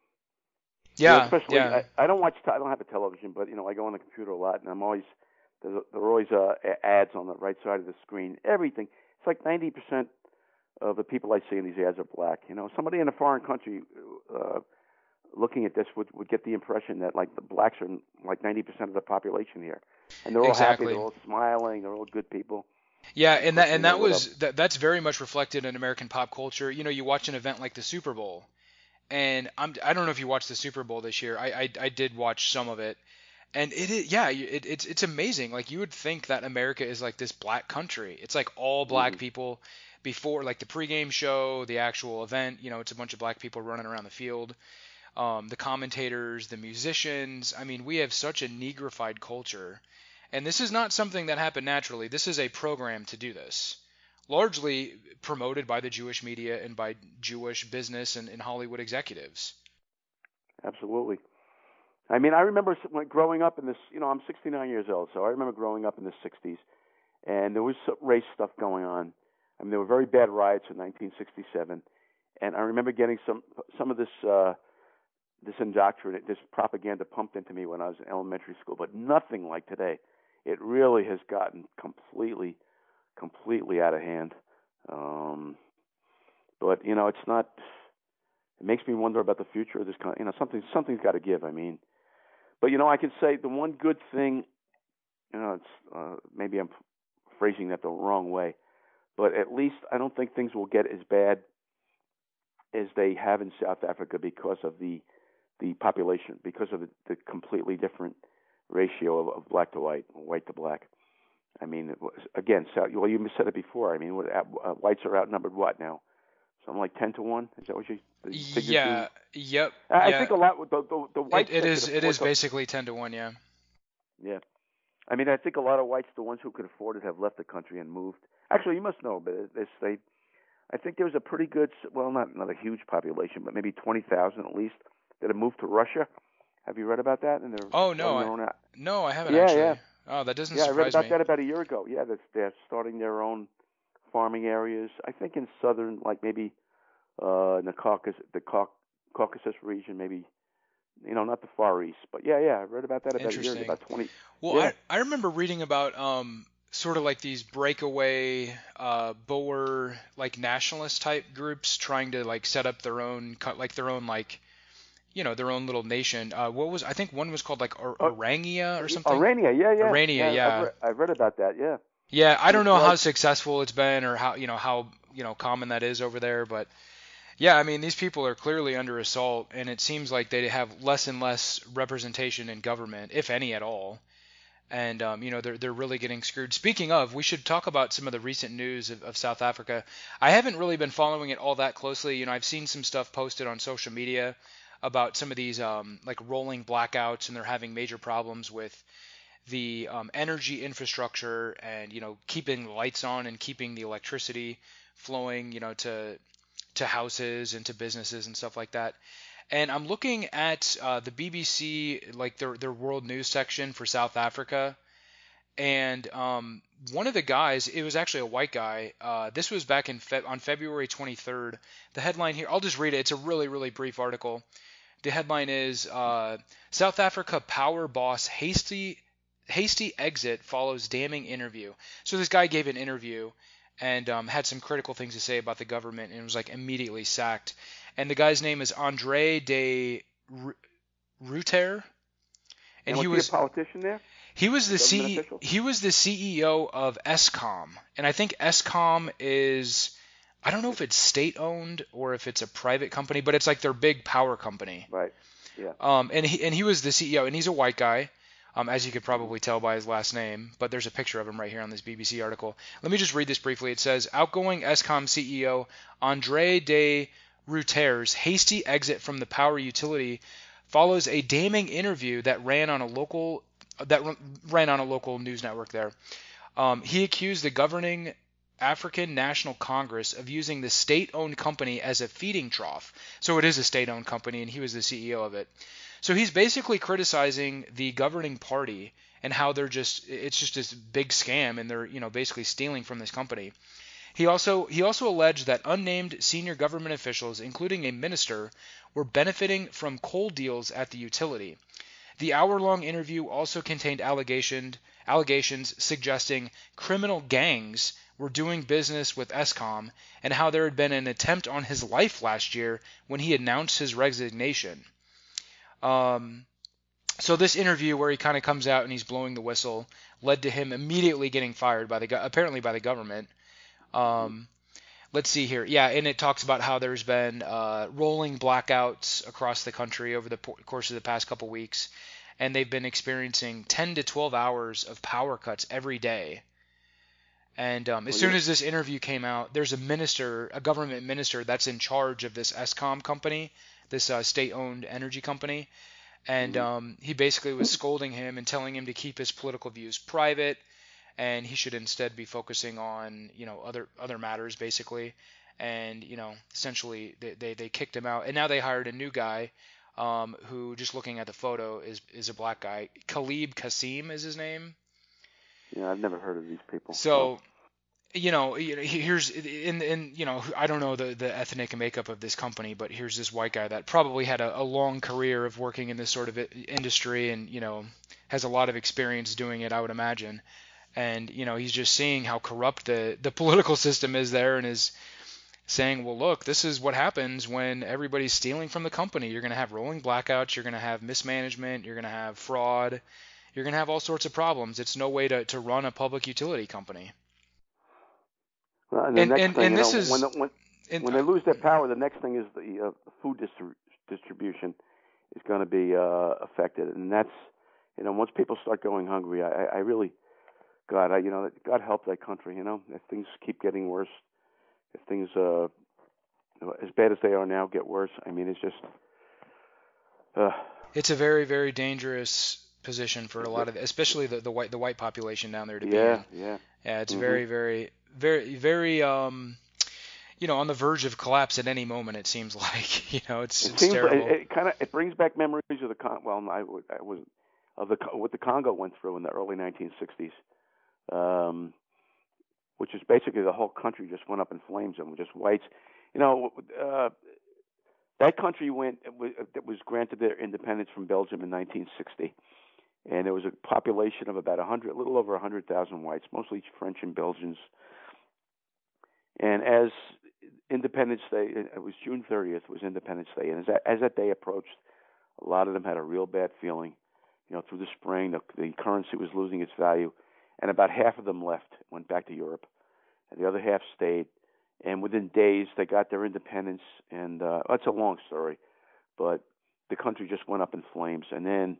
yeah, you know, especially, yeah. I, I don't watch, I don't have a television, but, you know, I go on the computer a lot, and I'm always, there are always uh, ads on the right side of the screen. Everything. It's like ninety percent of the people I see in these ads are black. You know, somebody in a foreign country uh, looking at this would, would get the impression that, like, the blacks are like ninety percent of the population here, and they're all exactly. happy, they're all smiling, they're all good people. Yeah, and that and that was that, that's very much reflected in American pop culture. You know, you watch an event like the Super Bowl, and I'm I don't know if you watched the Super Bowl this year. I I, I did watch some of it, and it is, yeah, it, it's it's amazing. Like, you would think that America is like this black country. It's like all black mm-hmm. people. Before, like, the pregame show, the actual event, you know, it's a bunch of black people running around the field. Um, the commentators, the musicians. I mean, we have such a negrified culture. And this is not something that happened naturally. This is a program to do this. Largely promoted by the Jewish media and by Jewish business and, and Hollywood executives. Absolutely. I mean, I remember growing up in this, you know, I'm sixty-nine years old, so I remember growing up in the sixties, and there was some race stuff going on. I mean, there were very bad riots in nineteen sixty-seven, and I remember getting some some of this uh, this indoctrination, this propaganda pumped into me when I was in elementary school, but nothing like today. It really has gotten completely, completely out of hand. Um, but you know, it's not. It makes me wonder about the future of this kind. You know, something something's got to give. I mean, but you know, I can say the one good thing. You know, it's uh, maybe I'm phrasing that the wrong way. But at least I don't think things will get as bad as they have in South Africa because of the the population, because of the, the completely different ratio of, of black to white, white to black. I mean, it was, again, so, well, you said it before. I mean, what, uh, whites are outnumbered what now? Something like ten to one? Is that what you? Yeah. Do? Yep. I yeah. think a lot. The the, the whites. It, it is. It is basically ten to one. Yeah. Yeah. I mean, I think a lot of whites, the ones who could afford it, have left the country and moved. Actually, you must know, but it's, they, I think there was a pretty good, well, not not a huge population, but maybe twenty thousand at least that have moved to Russia. Have you read about that? And they're oh no, their own I, no, I haven't yeah, actually. Yeah, Oh, that doesn't yeah. surprise I read about me. that about a year ago. Yeah, they're, they're starting their own farming areas. I think in southern, like maybe uh, in the Caucasus, the Caucasus region, maybe. You know, not the Far East, but yeah, yeah. I read about that about a year ago, about twenty. Well, yeah. I I remember reading about um. sort of like these breakaway uh, Boer like nationalist type groups trying to like set up their own like their own like you know their own little nation. Uh, what was I think one was called like Or- Orania or something. Orania, yeah, yeah. Orania, yeah. yeah. I've, read, I've read about that, yeah. Yeah, I don't know how successful it's been or how you know how you know common that is over there, but yeah, I mean these people are clearly under assault, and it seems like they have less and less representation in government, if any at all. And, um, you know, they're, they're really getting screwed. Speaking of, we should talk about some of the recent news of, of South Africa. I haven't really been following it all that closely. You know, I've seen some stuff posted on social media about some of these, um, like, rolling blackouts, and they're having major problems with the um, energy infrastructure and, you know, keeping the lights on and keeping the electricity flowing, you know, to to houses and to businesses and stuff like that. And I'm looking at uh, the B B C, like their their world news section for South Africa, and um, one of the guys, it was actually a white guy. Uh, this was back in Fe- on February twenty-third. The headline here, I'll just read it. It's a really really brief article. The headline is uh, South Africa power boss hasty hasty exit follows damning interview. So this guy gave an interview and um, had some critical things to say about the government and was like immediately sacked. And the guy's name is Andre de Ruyter, and And he was he a was politician there? he was the Government C official? he was the C E O of Eskom, and I think Eskom is, I don't know if it's state owned or if it's a private company, but it's like their big power company. Right. Yeah. Um, and he and he was the C E O, and he's a white guy, um, as you could probably tell by his last name. But there's a picture of him right here on this B B C article. Let me just read this briefly. It says, outgoing Eskom C E O Andre de Ruyter's hasty exit from the power utility follows a damning interview that ran on a local that ran on a local news network there. Um, he accused the governing African National Congress of using the state-owned company as a feeding trough. So it is a state-owned company, and he was the C E O of it. So he's basically criticizing the governing party and how they're just it's just this big scam, and they're, you know, basically stealing from this company. He also he also alleged that unnamed senior government officials, including a minister, were benefiting from coal deals at the utility. The hour-long interview also contained allegations allegations suggesting criminal gangs were doing business with Eskom, and how there had been an attempt on his life last year when he announced his resignation. Um, so this interview where he kind of comes out and he's blowing the whistle led to him immediately getting fired by the apparently by the government. Um, let's see here. Yeah, and it talks about how there's been uh, rolling blackouts across the country over the course of the past couple weeks, and they've been experiencing ten to twelve hours of power cuts every day. And um, as soon as this interview came out, there's a minister, a government minister that's in charge of this Eskom company, this uh, state-owned energy company, and um, he basically was scolding him and telling him to keep his political views private, and he should instead be focusing on, you know, other other matters basically. And, you know, essentially they, they, they kicked him out, and now they hired a new guy um, who, just looking at the photo, is is a black guy. Khalib Kasim is his name. Yeah, I've never heard of these people. So, you know, here's in in you know, I don't know the the ethnic makeup of this company, but here's this white guy that probably had a, a long career of working in this sort of industry, and, you know, has a lot of experience doing it, I would imagine. And, you know, he's just seeing how corrupt the the political system is there, and is saying, well, look, this is what happens when everybody's stealing from the company. You're going to have rolling blackouts, you're going to have mismanagement, you're going to have fraud, you're going to have all sorts of problems. It's no way to, to run a public utility company. Well, and the and, next and, thing, and you this know, is when, the, when, and, when they lose their power, the next thing is the uh, food distri- distribution is going to be uh, affected, and that's, you know, once people start going hungry, I, I really, God, I, you know, God help that country. You know, if things keep getting worse, if things uh, as bad as they are now get worse, I mean, it's just, uh, it's a very, very dangerous position for a lot of, especially the, the white the white population down there to yeah, be in. Yeah, yeah. It's mm-hmm. very, very, very, very, um, you know, on the verge of collapse at any moment. It seems like, you know, it's, it it's seems terrible. Like it, it kind of it brings back memories of the con. Well, I, I was of the what the Congo went through in the early nineteen sixties, um, which is basically the whole country just went up in flames and just whites. You know, uh, that country went that was granted their independence from Belgium in nineteen sixty, and there was a population of about a hundred, a little over a hundred thousand whites, mostly French and Belgians. And as Independence Day, it was June thirtieth was Independence Day, and as that, as that day approached, a lot of them had a real bad feeling. You know, through the spring, the, the currency was losing its value, and about half of them left, went back to Europe, and the other half stayed. And within days, they got their independence, and uh, that's a long story, but the country just went up in flames. And then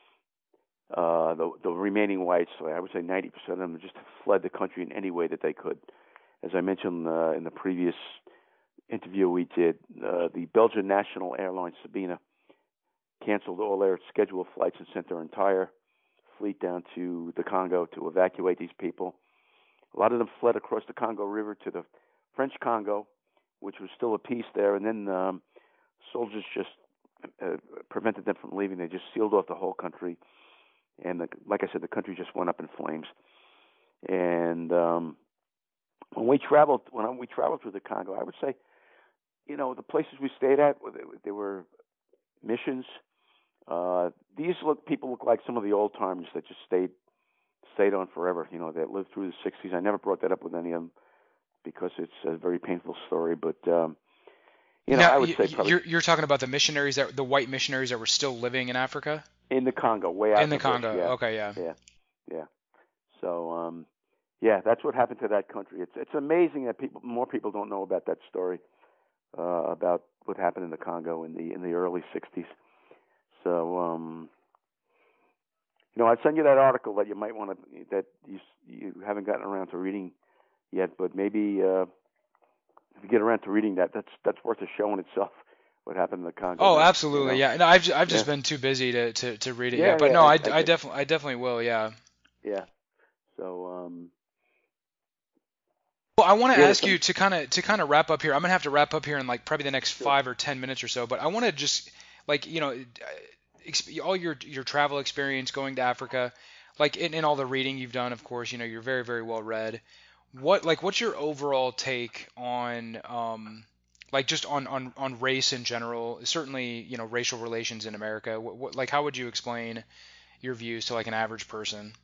uh, the, the remaining whites, I would say ninety percent of them, just fled the country in any way that they could. As I mentioned uh, in the previous interview we did, uh, the Belgian National Airlines Sabena canceled all their scheduled flights and sent their entire fleet down to the Congo to evacuate these people. A lot of them fled across the Congo River to the French Congo, which was still at peace there, and then um, soldiers just uh, prevented them from leaving. They just sealed off the whole country, and the, like I said, the country just went up in flames. And um, when we traveled, when we traveled through the Congo, I would say, you know, the places we stayed at, they were missions. Uh, these look people look like some of the old timers that just stayed stayed on forever. You know, that lived through the sixties. I never brought that up with any of them because it's a very painful story. But um, you know, Now, I would y- say y- probably you're you're talking about the missionaries that the white missionaries that were still living in Africa? in the Congo, way out In in the the bush. Congo. Yeah, Okay, yeah. yeah, yeah. So um, yeah, that's what happened to that country. It's it's amazing that people more people don't know about that story uh, about what happened in the Congo in the in the early sixties. So um, you know, I'd send you that article that you might want to that you you haven't gotten around to reading yet, but maybe uh, if you get around to reading that, that's that's worth a show in itself. What happened in the Congo Oh, then? You absolutely, know? yeah. And I've ju- I've just Yeah, been too busy to, to, to read it yeah, yet, but yeah. no, I, I, I I get, definitely I definitely will, yeah. yeah. So um, Well, I want to yeah, ask some, you to kind of to kind of wrap up here. I'm gonna have to wrap up here in like probably the next sure. five or ten minutes or so. But I want to just like you know, exp- all your your travel experience going to Africa, like in, in all the reading you've done, of course, you know, you're very very well read. What like what's your overall take on um like just on on on race in general? Certainly, you know, racial relations in America. What, what like how would you explain your views to like an average person?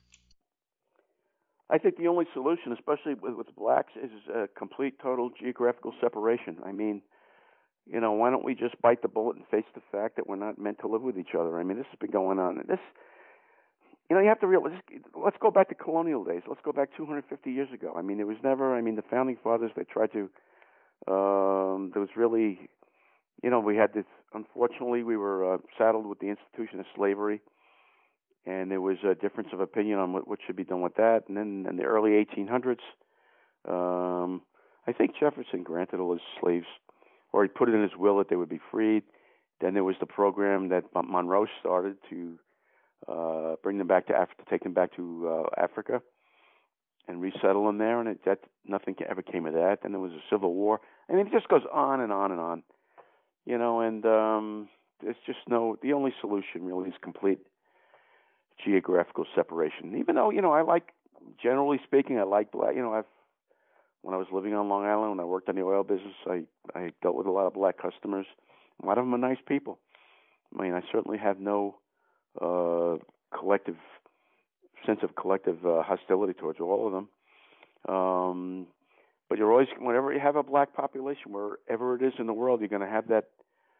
I think the only solution, especially with, with blacks, is a complete, total geographical separation. I mean, you know, why don't we just bite the bullet and face the fact that we're not meant to live with each other? I mean, this has been going on. This, you know, you have to realize. Let's go back to colonial days. Let's go back two hundred fifty years ago. I mean, there was never. I mean, the founding fathers, they tried to. Um, there was really, you know, we had this. Unfortunately, we were uh, saddled with the institution of slavery, and there was a difference of opinion on what, what should be done with that. And then in the early eighteen hundreds, um, I think Jefferson granted all his slaves, or he put it in his will that they would be freed. Then there was the program that Monroe started to uh, bring them back to Africa, to take them back to uh, Africa and resettle them there. And it, that nothing ever came of that. Then there was a civil war. I mean, it just goes on and on and on, you know. And um, there's just no. The only solution really is complete geographical separation. Even though, you know, I like, generally speaking, I like black. You know, I've when I was living on Long Island, when I worked in the oil business, I I dealt with a lot of black customers. A lot of them are nice people. I mean, I certainly have no uh, collective sense of collective uh, hostility towards all of them. Um, but you're always, whenever you have a black population, wherever it is in the world, you're going to have that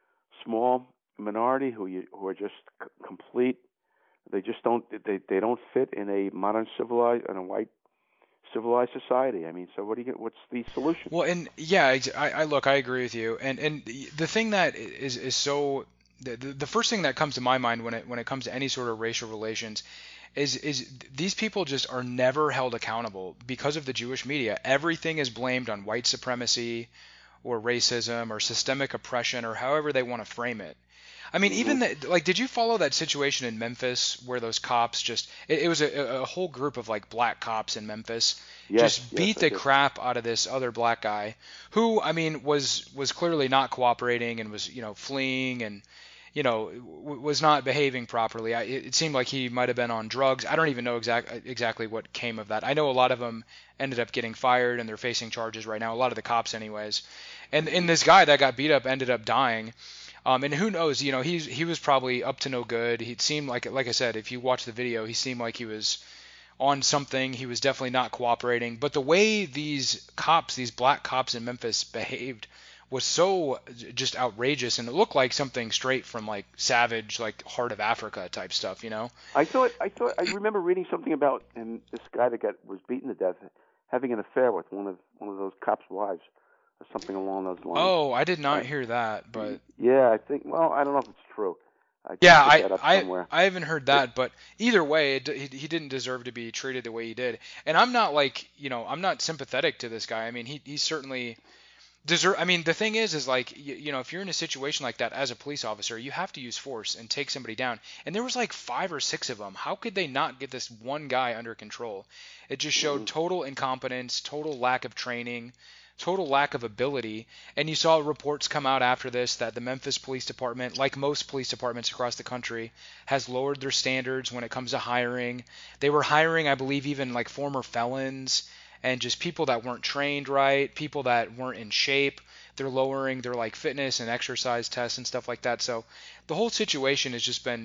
small minority who you who are just c- complete. They just don't they they don't fit in a modern civilized in a white civilized society. I mean, so what do you get? What's the solution? Well, and yeah, ex- I, I look, I agree with you. And and the thing that is is so the, the the first thing that comes to my mind when it when it comes to any sort of racial relations is is these people just are never held accountable because of the Jewish media. Everything is blamed on white supremacy or racism or systemic oppression or however they want to frame it. I mean, Mm-hmm. even the, like, did you follow that situation in Memphis where those cops just, it, it was a, a whole group of like black cops in Memphis Yes, just yes, beat I the did. crap out of this other black guy who, I mean, was was clearly not cooperating and was, you know, fleeing and, you know, w- was not behaving properly. I, it, it seemed like he might have been on drugs. I don't even know exact, exactly what came of that. I know a lot of them ended up getting fired and they're facing charges right now, a lot of the cops anyways. And, Mm-hmm. and this guy that got beat up ended up dying. Um, and who knows? You know, he's he was probably up to no good. He seemed like, like I said, if you watch the video, he seemed like he was on something. He was definitely not cooperating. But the way these cops, these black cops in Memphis, behaved was so just outrageous, and it looked like something straight from like Savage, like Heart of Africa type stuff. You know? I thought I thought I remember reading something about and this guy that got was beaten to death having an affair with one of one of those cops' wives or something along those lines. Oh, I did not I, hear that, but yeah, I think. Well, I don't know if it's true. I yeah, picked I, that up I, somewhere. I haven't heard But that, but either way, it, he, he didn't deserve to be treated the way he did. And I'm not like, you know, I'm not sympathetic to this guy. I mean, he, he certainly deserve. I mean, the thing is, is like, you, you know, if you're in a situation like that as a police officer, you have to use force and take somebody down. And there was like five or six of them. How could they not get this one guy under control? It just showed mm, total incompetence, total lack of training, total lack of ability. And you saw reports come out after this that the Memphis Police Department, like most police departments across the country, has lowered their standards when it comes to hiring. They were hiring, I believe, even like former felons and just people that weren't trained right, people that weren't in shape. They're lowering their like fitness and exercise tests and stuff like that. So the whole situation has just been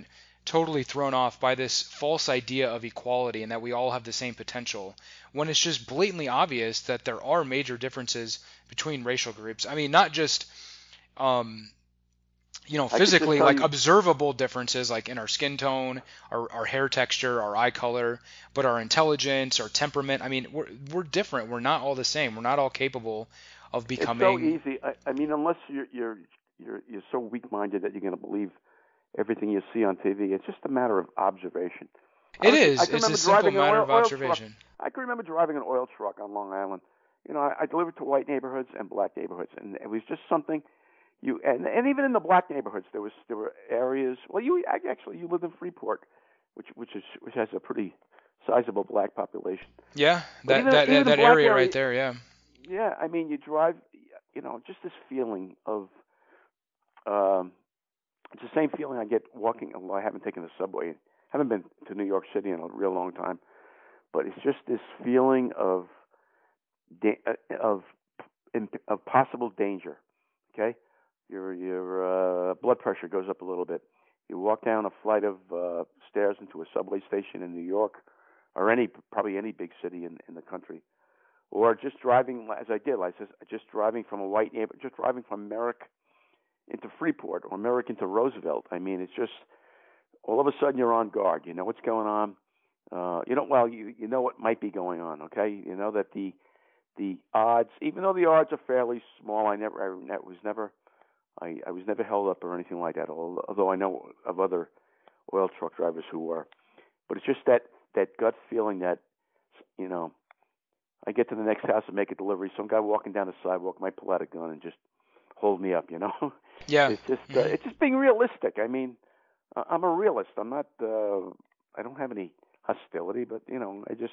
totally thrown off by this false idea of equality and that we all have the same potential, when it's just blatantly obvious that there are major differences between racial groups. I mean, not just um, you know, physically, like you, observable differences, like in our skin tone, our, our hair texture, our eye color, but our intelligence, our temperament. I mean, we're we're different. We're not all the same. We're not all capable of becoming. It's so easy. I, I mean, unless you're you're you're you're so weak-minded that you're going to believe everything you see on T V. It's just a matter of observation. It was, is. It's a simple matter oil, of observation. I can remember driving an oil truck on Long Island. You know, I, I delivered to white neighborhoods and black neighborhoods, and it was just something. You and, and even in the black neighborhoods, there was there were areas. Well, you actually you live in Freeport, which which is which has a pretty sizable black population. Yeah, that even, that even that area, area right there. Yeah. Yeah, I mean, you drive, you know, just this feeling of. Um, it's the same feeling I get walking. Well, I haven't taken the subway. I haven't been to New York City in a real long time, but it's just this feeling of of of possible danger. Okay. Your your uh, blood pressure goes up a little bit. You walk down a flight of uh, stairs into a subway station in New York, or any probably any big city in, in the country, or just driving as I did, like just driving from a white neighbor, just driving from Merrick into Freeport or Merrick into Roosevelt. I mean, it's just all of a sudden you're on guard. You know what's going on. Uh, you know, well, you you know what might be going on. Okay, you know that the the odds, even though the odds are fairly small, I never I was never. I, I was never held up or anything like that, although I know of other oil truck drivers who were. But it's just that, that gut feeling that, you know, I get to the next house and make a delivery. Some guy walking down the sidewalk might pull out a gun and just hold me up, you know? Yeah. It's just uh, it's just being realistic. I mean, I'm a realist. I'm not, uh, I don't have any hostility, but, you know, I just,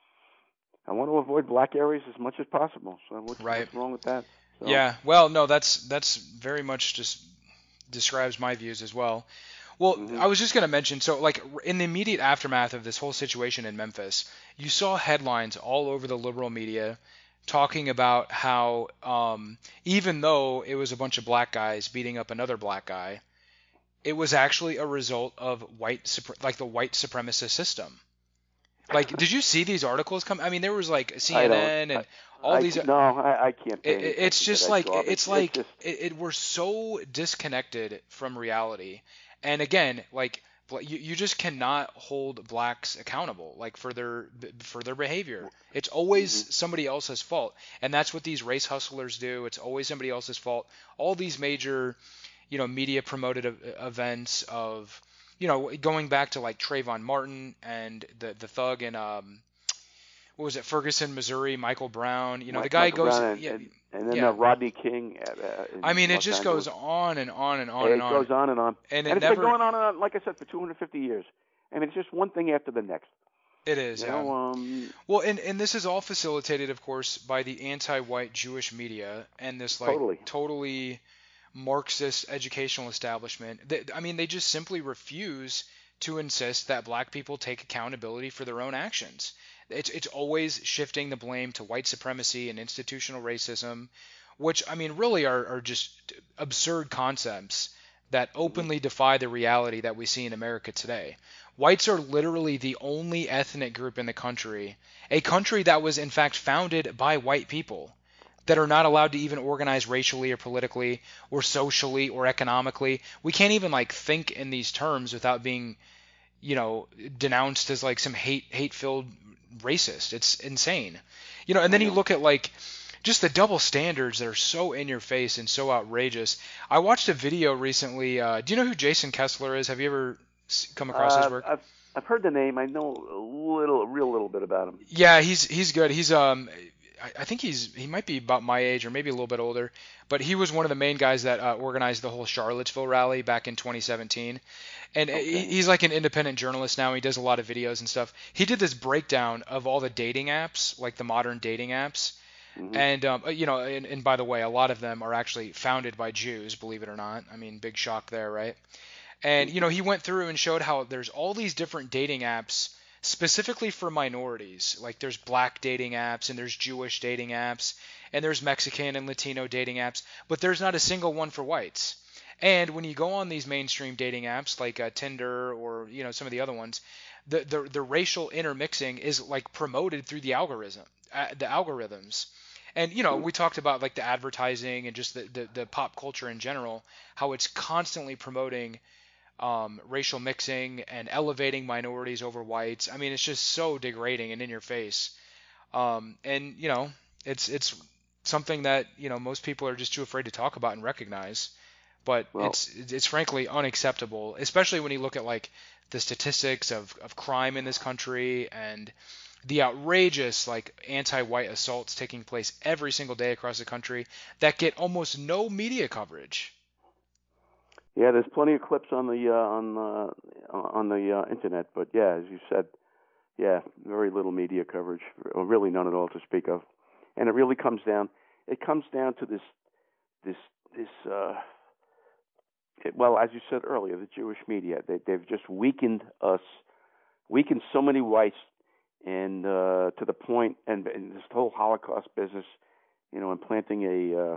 I want to avoid black areas as much as possible. So what's, right. what's wrong with that? So. Yeah, well, no, that's that's very much just describes my views as well. Well, mm-hmm. I was just going to mention, so like in the immediate aftermath of this whole situation in Memphis, you saw headlines all over the liberal media talking about how um, even though it was a bunch of black guys beating up another black guy, it was actually a result of white, like the white supremacist system. Like, did you see these articles come? I mean, there was like C N N and all I, these. No, I, I can't. It, it's just like garbage. it's like it's just... it, it. We're so disconnected from reality, and again, like you, you just cannot hold blacks accountable, like for their for their behavior. It's always mm-hmm. somebody else's fault, and that's what these race hustlers do. It's always somebody else's fault. All these major, you know, media promoted events of. You know, going back to like Trayvon Martin and the the thug in um, what was it, Ferguson, Missouri, Michael Brown. You know, Mike, the guy Michael goes, and, yeah, and, and then yeah. uh, Rodney King. At, uh, I mean, Los it just Angeles. goes on and on and on yeah, and on. It goes on and on, and, and it it's never, been going on and on, like I said, for two hundred fifty years, and it's just one thing after the next. It is, you yeah. Know, um, well, and and this is all facilitated, of course, by the anti-white Jewish media and this like totally, totally Marxist educational establishment. They, I mean, they just simply refuse to insist that black people take accountability for their own actions. It's it's always shifting the blame to white supremacy and institutional racism, which, I mean, really are, are just absurd concepts that openly defy the reality that we see in America today. Whites are literally the only ethnic group in the country, a country that was in fact founded by white people, that are not allowed to even organize racially or politically or socially or economically. We can't even like think in these terms without being, you know, denounced as like some hate hate-filled racist. It's insane. You know, and then you look at like just the double standards that are so in your face and so outrageous. I watched a video recently. Uh, do you know who Jason Kessler is? Have you ever come across uh, his work? I've I've heard the name. I know a little, a real little bit about him. Yeah, he's he's good. He's um. I think he's he might be about my age or maybe a little bit older, but he was one of the main guys that uh, organized the whole Charlottesville rally back in twenty seventeen. And okay. he's like an independent journalist now. He does a lot of videos and stuff. He did this breakdown of all the dating apps, like the modern dating apps. Mm-hmm. And, um, you know, and, and by the way, a lot of them are actually founded by Jews, believe it or not. I mean, big shock there, right? And, you know, he went through and showed how there's all these different dating apps specifically for minorities. Like there's black dating apps and there's Jewish dating apps and there's Mexican and Latino dating apps, but there's not a single one for whites. And when you go on these mainstream dating apps like uh, Tinder or you know some of the other ones, the, the the racial intermixing is like promoted through the algorithm, uh, the algorithms. And you know we talked about like the advertising and just the, the, the pop culture in general, how it's constantly promoting um, racial mixing and elevating minorities over whites. I mean, it's just so degrading and in your face. Um, and you know, it's it's something that you know most people are just too afraid to talk about and recognize. But Well, it's it's frankly unacceptable, especially when you look at like the statistics of, of crime in this country and the outrageous like anti-white assaults taking place every single day across the country that get almost no media coverage. yeah, there's plenty of clips on the uh, on uh, on the uh, internet, but yeah, as you said, yeah, very little media coverage, or really none at all to speak of. And it really comes down it comes down to this this this uh, it, well, as you said earlier, the Jewish media, they they've just weakened us, weakened so many whites, and uh, to the point, and, and this whole Holocaust business, you know, implanting a, uh,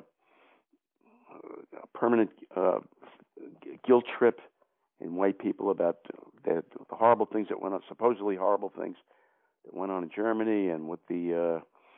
a permanent uh, guilt trip in white people about the, the horrible things that went on, supposedly horrible things that went on in Germany, and with the, uh,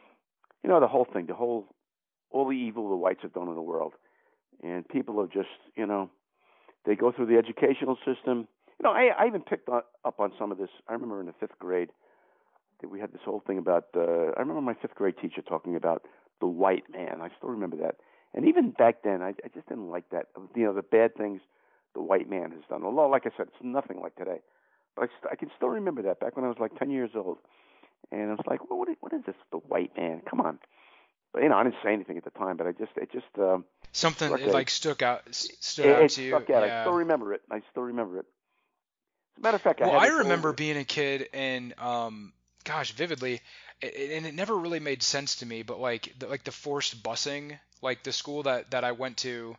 you know, the whole thing, the whole, all the evil the whites have done in the world, and people are just, you know, they go through the educational system. You know, I, I even picked up on some of this. I remember in the fifth grade that we had this whole thing about. Uh, I remember my fifth grade teacher talking about the white man. I still remember that. And even back then, I, I just didn't like that. You know, the bad things the white man has done. Although, like I said, it's nothing like today. But I, st- I can still remember that back when I was like ten years old. And I was like, well, what is, what is this, the white man? Come on. But, you know, I didn't say anything at the time, but I just, it just, um, Something struck it a, like stuck out stood it, out it to you. stuck out. I Yeah. still remember it. I still remember it. As a matter of fact, I Well, had I this remember old, being a kid and um gosh, vividly, it, and it never really made sense to me, but like the, like the forced busing, like the school that that I went to,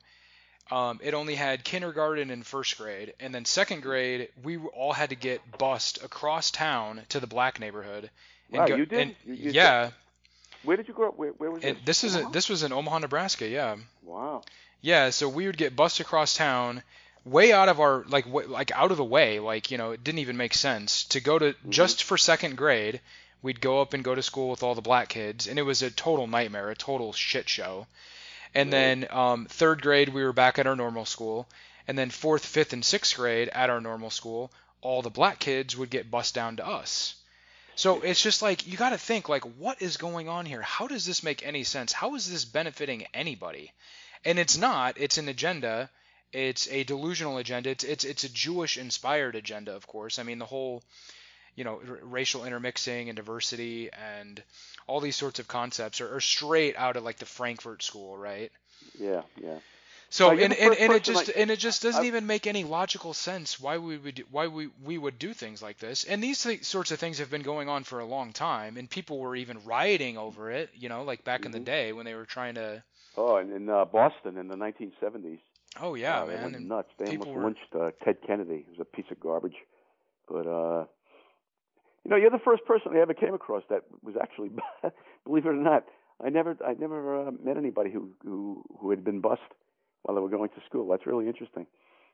um it only had kindergarten and first grade, and then second grade we all had to get bused across town to the black neighborhood and wow, go you and did? You, you did? yeah, Where did you grow up? Where, where was and this? this is a, Omaha? this was in Omaha, Nebraska, yeah. Wow. Yeah, so we would get bused across town, way out of our like w- like out of the way, like you know it didn't even make sense to go to Hmm. just for second grade. We'd go up and go to school with all the black kids, and it was a total nightmare, a total shit show. And Really? then um, third grade, we were back at our normal school, and then fourth, fifth, and sixth grade at our normal school, all the black kids would get bused down to us. So it's just like you got to think like, what is going on here? How does this make any sense? How is this benefiting anybody? And it's not. It's an agenda. It's a delusional agenda. It's it's it's a Jewish inspired agenda, of course. I mean, the whole you know r- racial intermixing and diversity and all these sorts of concepts are, are straight out of like the Frankfurt School, right? Yeah, yeah. Well, So you're and, the and, first and it person I, just and it just doesn't I, even make any logical sense why we would why we, we would do things like this. And these th- sorts of things have been going on for a long time, and people were even rioting over it. You know, like back in the hmm day when they were trying to. oh, and in uh, Boston in the nineteen seventies, Oh yeah, uh, they man, went and nuts. They almost people were. lynched uh, Ted Kennedy. He was a piece of garbage. But uh, you know, you're the first person I ever came across that was actually, believe it or not, I never, I never uh, met anybody who, who, who had been bussed while they were going to school. That's really interesting.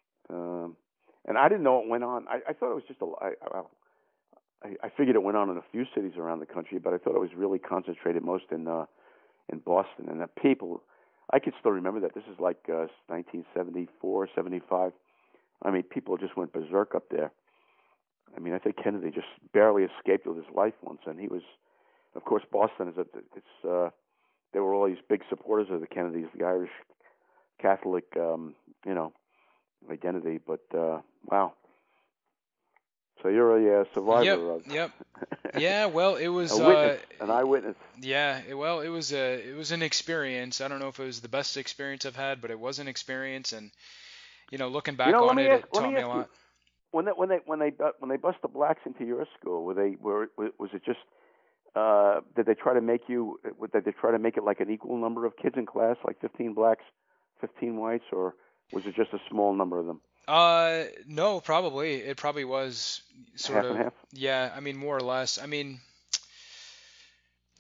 Um, and I didn't know it went on. I, I thought it was just a. I, I, I figured it went on in a few cities around the country, but I thought it was really concentrated most in uh, in Boston. And the people, I can still remember that. This is like uh, nineteen seventy-four, seventy-five. I mean, people just went berserk up there. I mean, I think Kennedy just barely escaped with his life once, and he was, of course, Boston is a, it's, uh, there were all these big supporters of the Kennedys, the Irish Catholic, um, you know, identity. But uh, wow, so you're a uh, Yep, survivor of yep. Yeah, well, it a was. witness, Uh, an eyewitness. yeah, it, well, it was a it was an experience. I don't know if it was the best experience I've had, but it was an experience, and you know, looking You back know, let on me it, ask, it let taught me me a ask you, lot. when they when they when they bu- when they bust the blacks into your school, were they were was it just uh, did they try to make you did they try to make it like an equal number of kids in class, like fifteen blacks, fifteen whites, or was it just a small number of them, Uh, no, probably it probably was sort half and of. half? Yeah, I mean, more or less. I mean,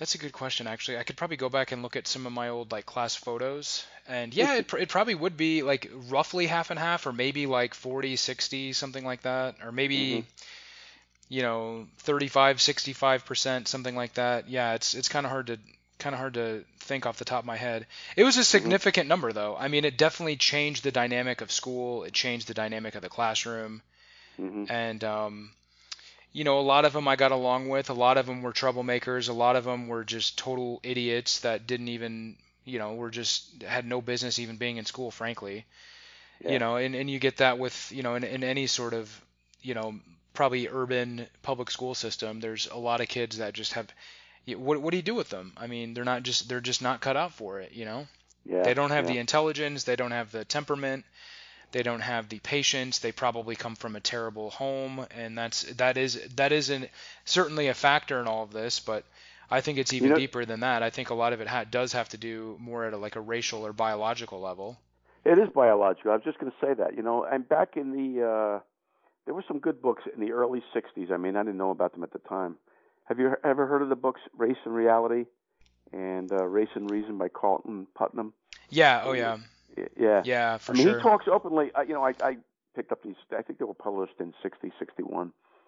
That's a good question, actually. I could probably go back and look at some of my old like class photos, and yeah, it, pr- it probably would be like roughly half and half, or maybe like forty, sixty, something like that, or hmm maybe you know thirty-five, sixty-five percent, something like that. Yeah, it's it's kind of hard to kind of hard to think off the top of my head. It was a hmm significant number, though. I mean, it definitely changed the dynamic of school. It changed the dynamic of the classroom, hmm and um, you know, a lot of them I got along with. A lot of them were troublemakers. A lot of them were just total idiots that didn't even, you know, were just had no business even being in school, frankly. You Yeah. know, and, and you get that with, you know, in, in any sort of, you know, probably urban public school system. There's a lot of kids that just have, what, what do you do with them? I mean, they're not just, they're just not cut out for it, you know? Yeah. They don't have Yeah. the intelligence. They don't have the temperament. They don't have the patience. They probably come from a terrible home, and that's that is that is an, certainly a factor in all of this. But I think it's You even know, deeper than that. I think a lot of it ha- does have to do more at a, like a racial or biological level. it is biological. I was just going to say that. You know, and back in the uh, there were some good books in the early sixties. I mean, I didn't know about them at the time. Have you ever heard of the books Race and Reality and uh, Race and Reason by Carlton Putnam? Yeah. Oh yeah. Yeah. Yeah, I for mean, he sure. talks openly. Uh, you know, I, I picked up these. I think they were published in sixty, sixty-one.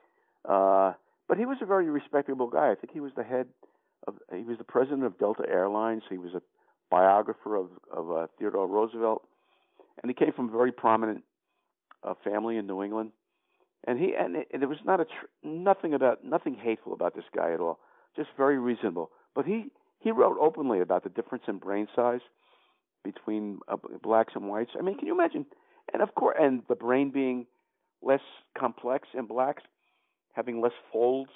Uh, but he was a very respectable guy. I think he was the head of. He was the president of Delta Airlines. He was a biographer of of uh, Theodore Roosevelt, and he came from a very prominent uh, family in New England. And he and, it, and there was not a tr- nothing about nothing hateful about this guy at all. Just very reasonable. But he he wrote openly about the difference in brain size between uh, blacks and whites. I mean, can you imagine? And of course, and the brain being less complex in blacks, having less folds.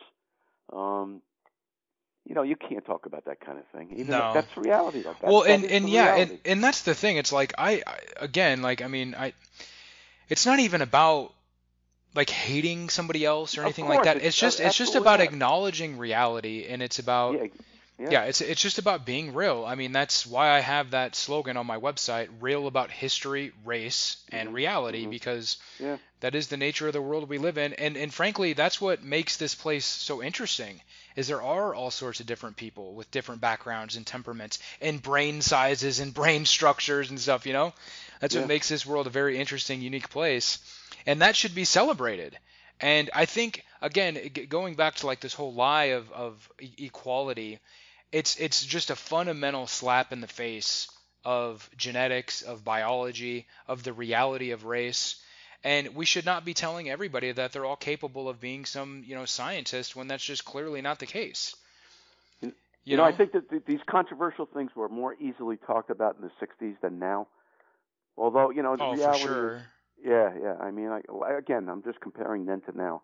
Um, you know, you can't talk about that kind of thing. Even though No. that's reality, though. That Well, that and is the and yeah, and reality. and that's the thing. It's like I, I again, like I mean, I. It's not even about like hating somebody else or Of anything like course, that. it's It's uh, just it's just absolutely about not. acknowledging reality, and it's about Yeah, yeah. yeah, it's it's just about being real. I mean, that's why I have that slogan on my website, real about history, race, and Mhm. reality, Mhm. because Yeah. that is the nature of the world we live in. And and frankly, that's what makes this place so interesting. Is there are all sorts of different people with different backgrounds and temperaments and brain sizes and brain structures and stuff, you know? That's what Yeah. makes this world a very interesting, unique place. And that should be celebrated. And I think again, g- going back to like this whole lie of of e- equality, it's it's just a fundamental slap in the face of genetics, of biology, of the reality of race. And we should not be telling everybody that they're all capable of being some, you know, scientist when that's just clearly not the case. You You you know, I know? think that th- these controversial things were more easily talked about in the sixties than now. Although, you know, the Oh, for reality is, sure. yeah, yeah. I mean, I, again, I'm just comparing then to now.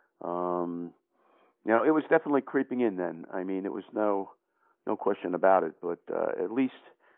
Um, you know, it was definitely creeping in then. I mean, it was no, no question about it. But uh, at least,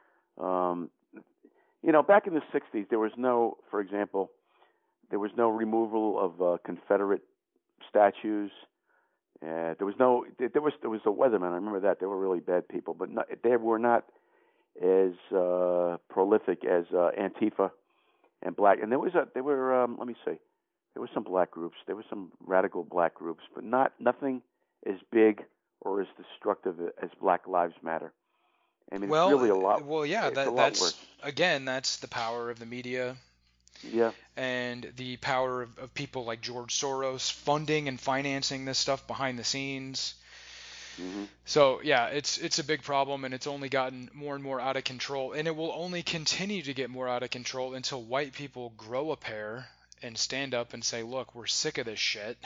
um, you know, back in the sixties, there was no, for example, there was no removal of uh, Confederate statues. Uh, there was no, there was there was the Weathermen. I remember that they were really bad people, but not, they were not as uh, prolific as uh, Antifa and Black. And there was a, there were, um, let me see, there were some black groups. There were some radical black groups, but not nothing as big or as destructive as Black Lives Matter. I mean, it's Well, really a lot. well, yeah, It's a that lot worse. that's again, that's the power of the media Yeah. and the power of, of people like George Soros funding and financing this stuff behind the scenes. hmm So yeah, it's it's a big problem, and it's only gotten more and more out of control, and it will only continue to get more out of control until white people grow a pair and stand up and say, look, we're sick of this shit.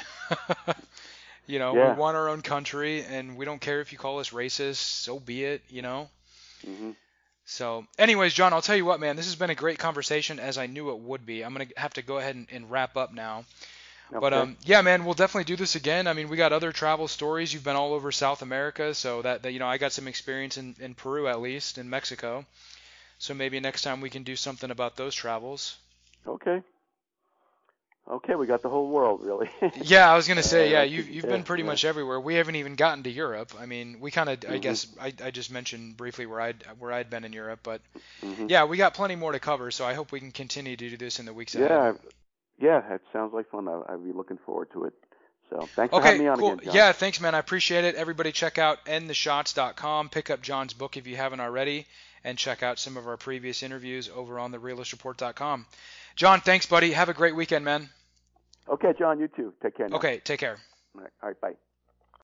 You know, we Yeah. want our own country, and we don't care if you call us racist, so be it, you know. hmm So, anyways, John, I'll tell you what, man, this has been a great conversation, as I knew it would be. I'm gonna have to go ahead and, and wrap up now. But Okay. um, yeah, man, we'll definitely do this again. I mean, we got other travel stories. You've been all over South America, so that, that you know, I got some experience in, in Peru at least, in Mexico. So maybe next time we can do something about those travels. Okay. Okay. We got the whole world, really. Yeah, I was gonna say, uh, yeah, like, you've you've yeah, been pretty yeah. much everywhere. We haven't even gotten to Europe. I mean, we kind of, I hmm guess, I, I just mentioned briefly where I'd where I'd been in Europe, but hmm yeah, we got plenty more to cover. So I hope we can continue to do this in the weeks ahead. Yeah. Yeah. It sounds like fun. I, I'd be looking forward to it. So thanks for Okay, having me on cool. again, John. Yeah, thanks, man. I appreciate it. Everybody check out end the shots dot com. Pick up John's book if you haven't already, and check out some of our previous interviews over on the realist report dot com. John, thanks, buddy. Have a great weekend, man. Okay, John, you too. Take care now. Okay, take care. All right, all right bye.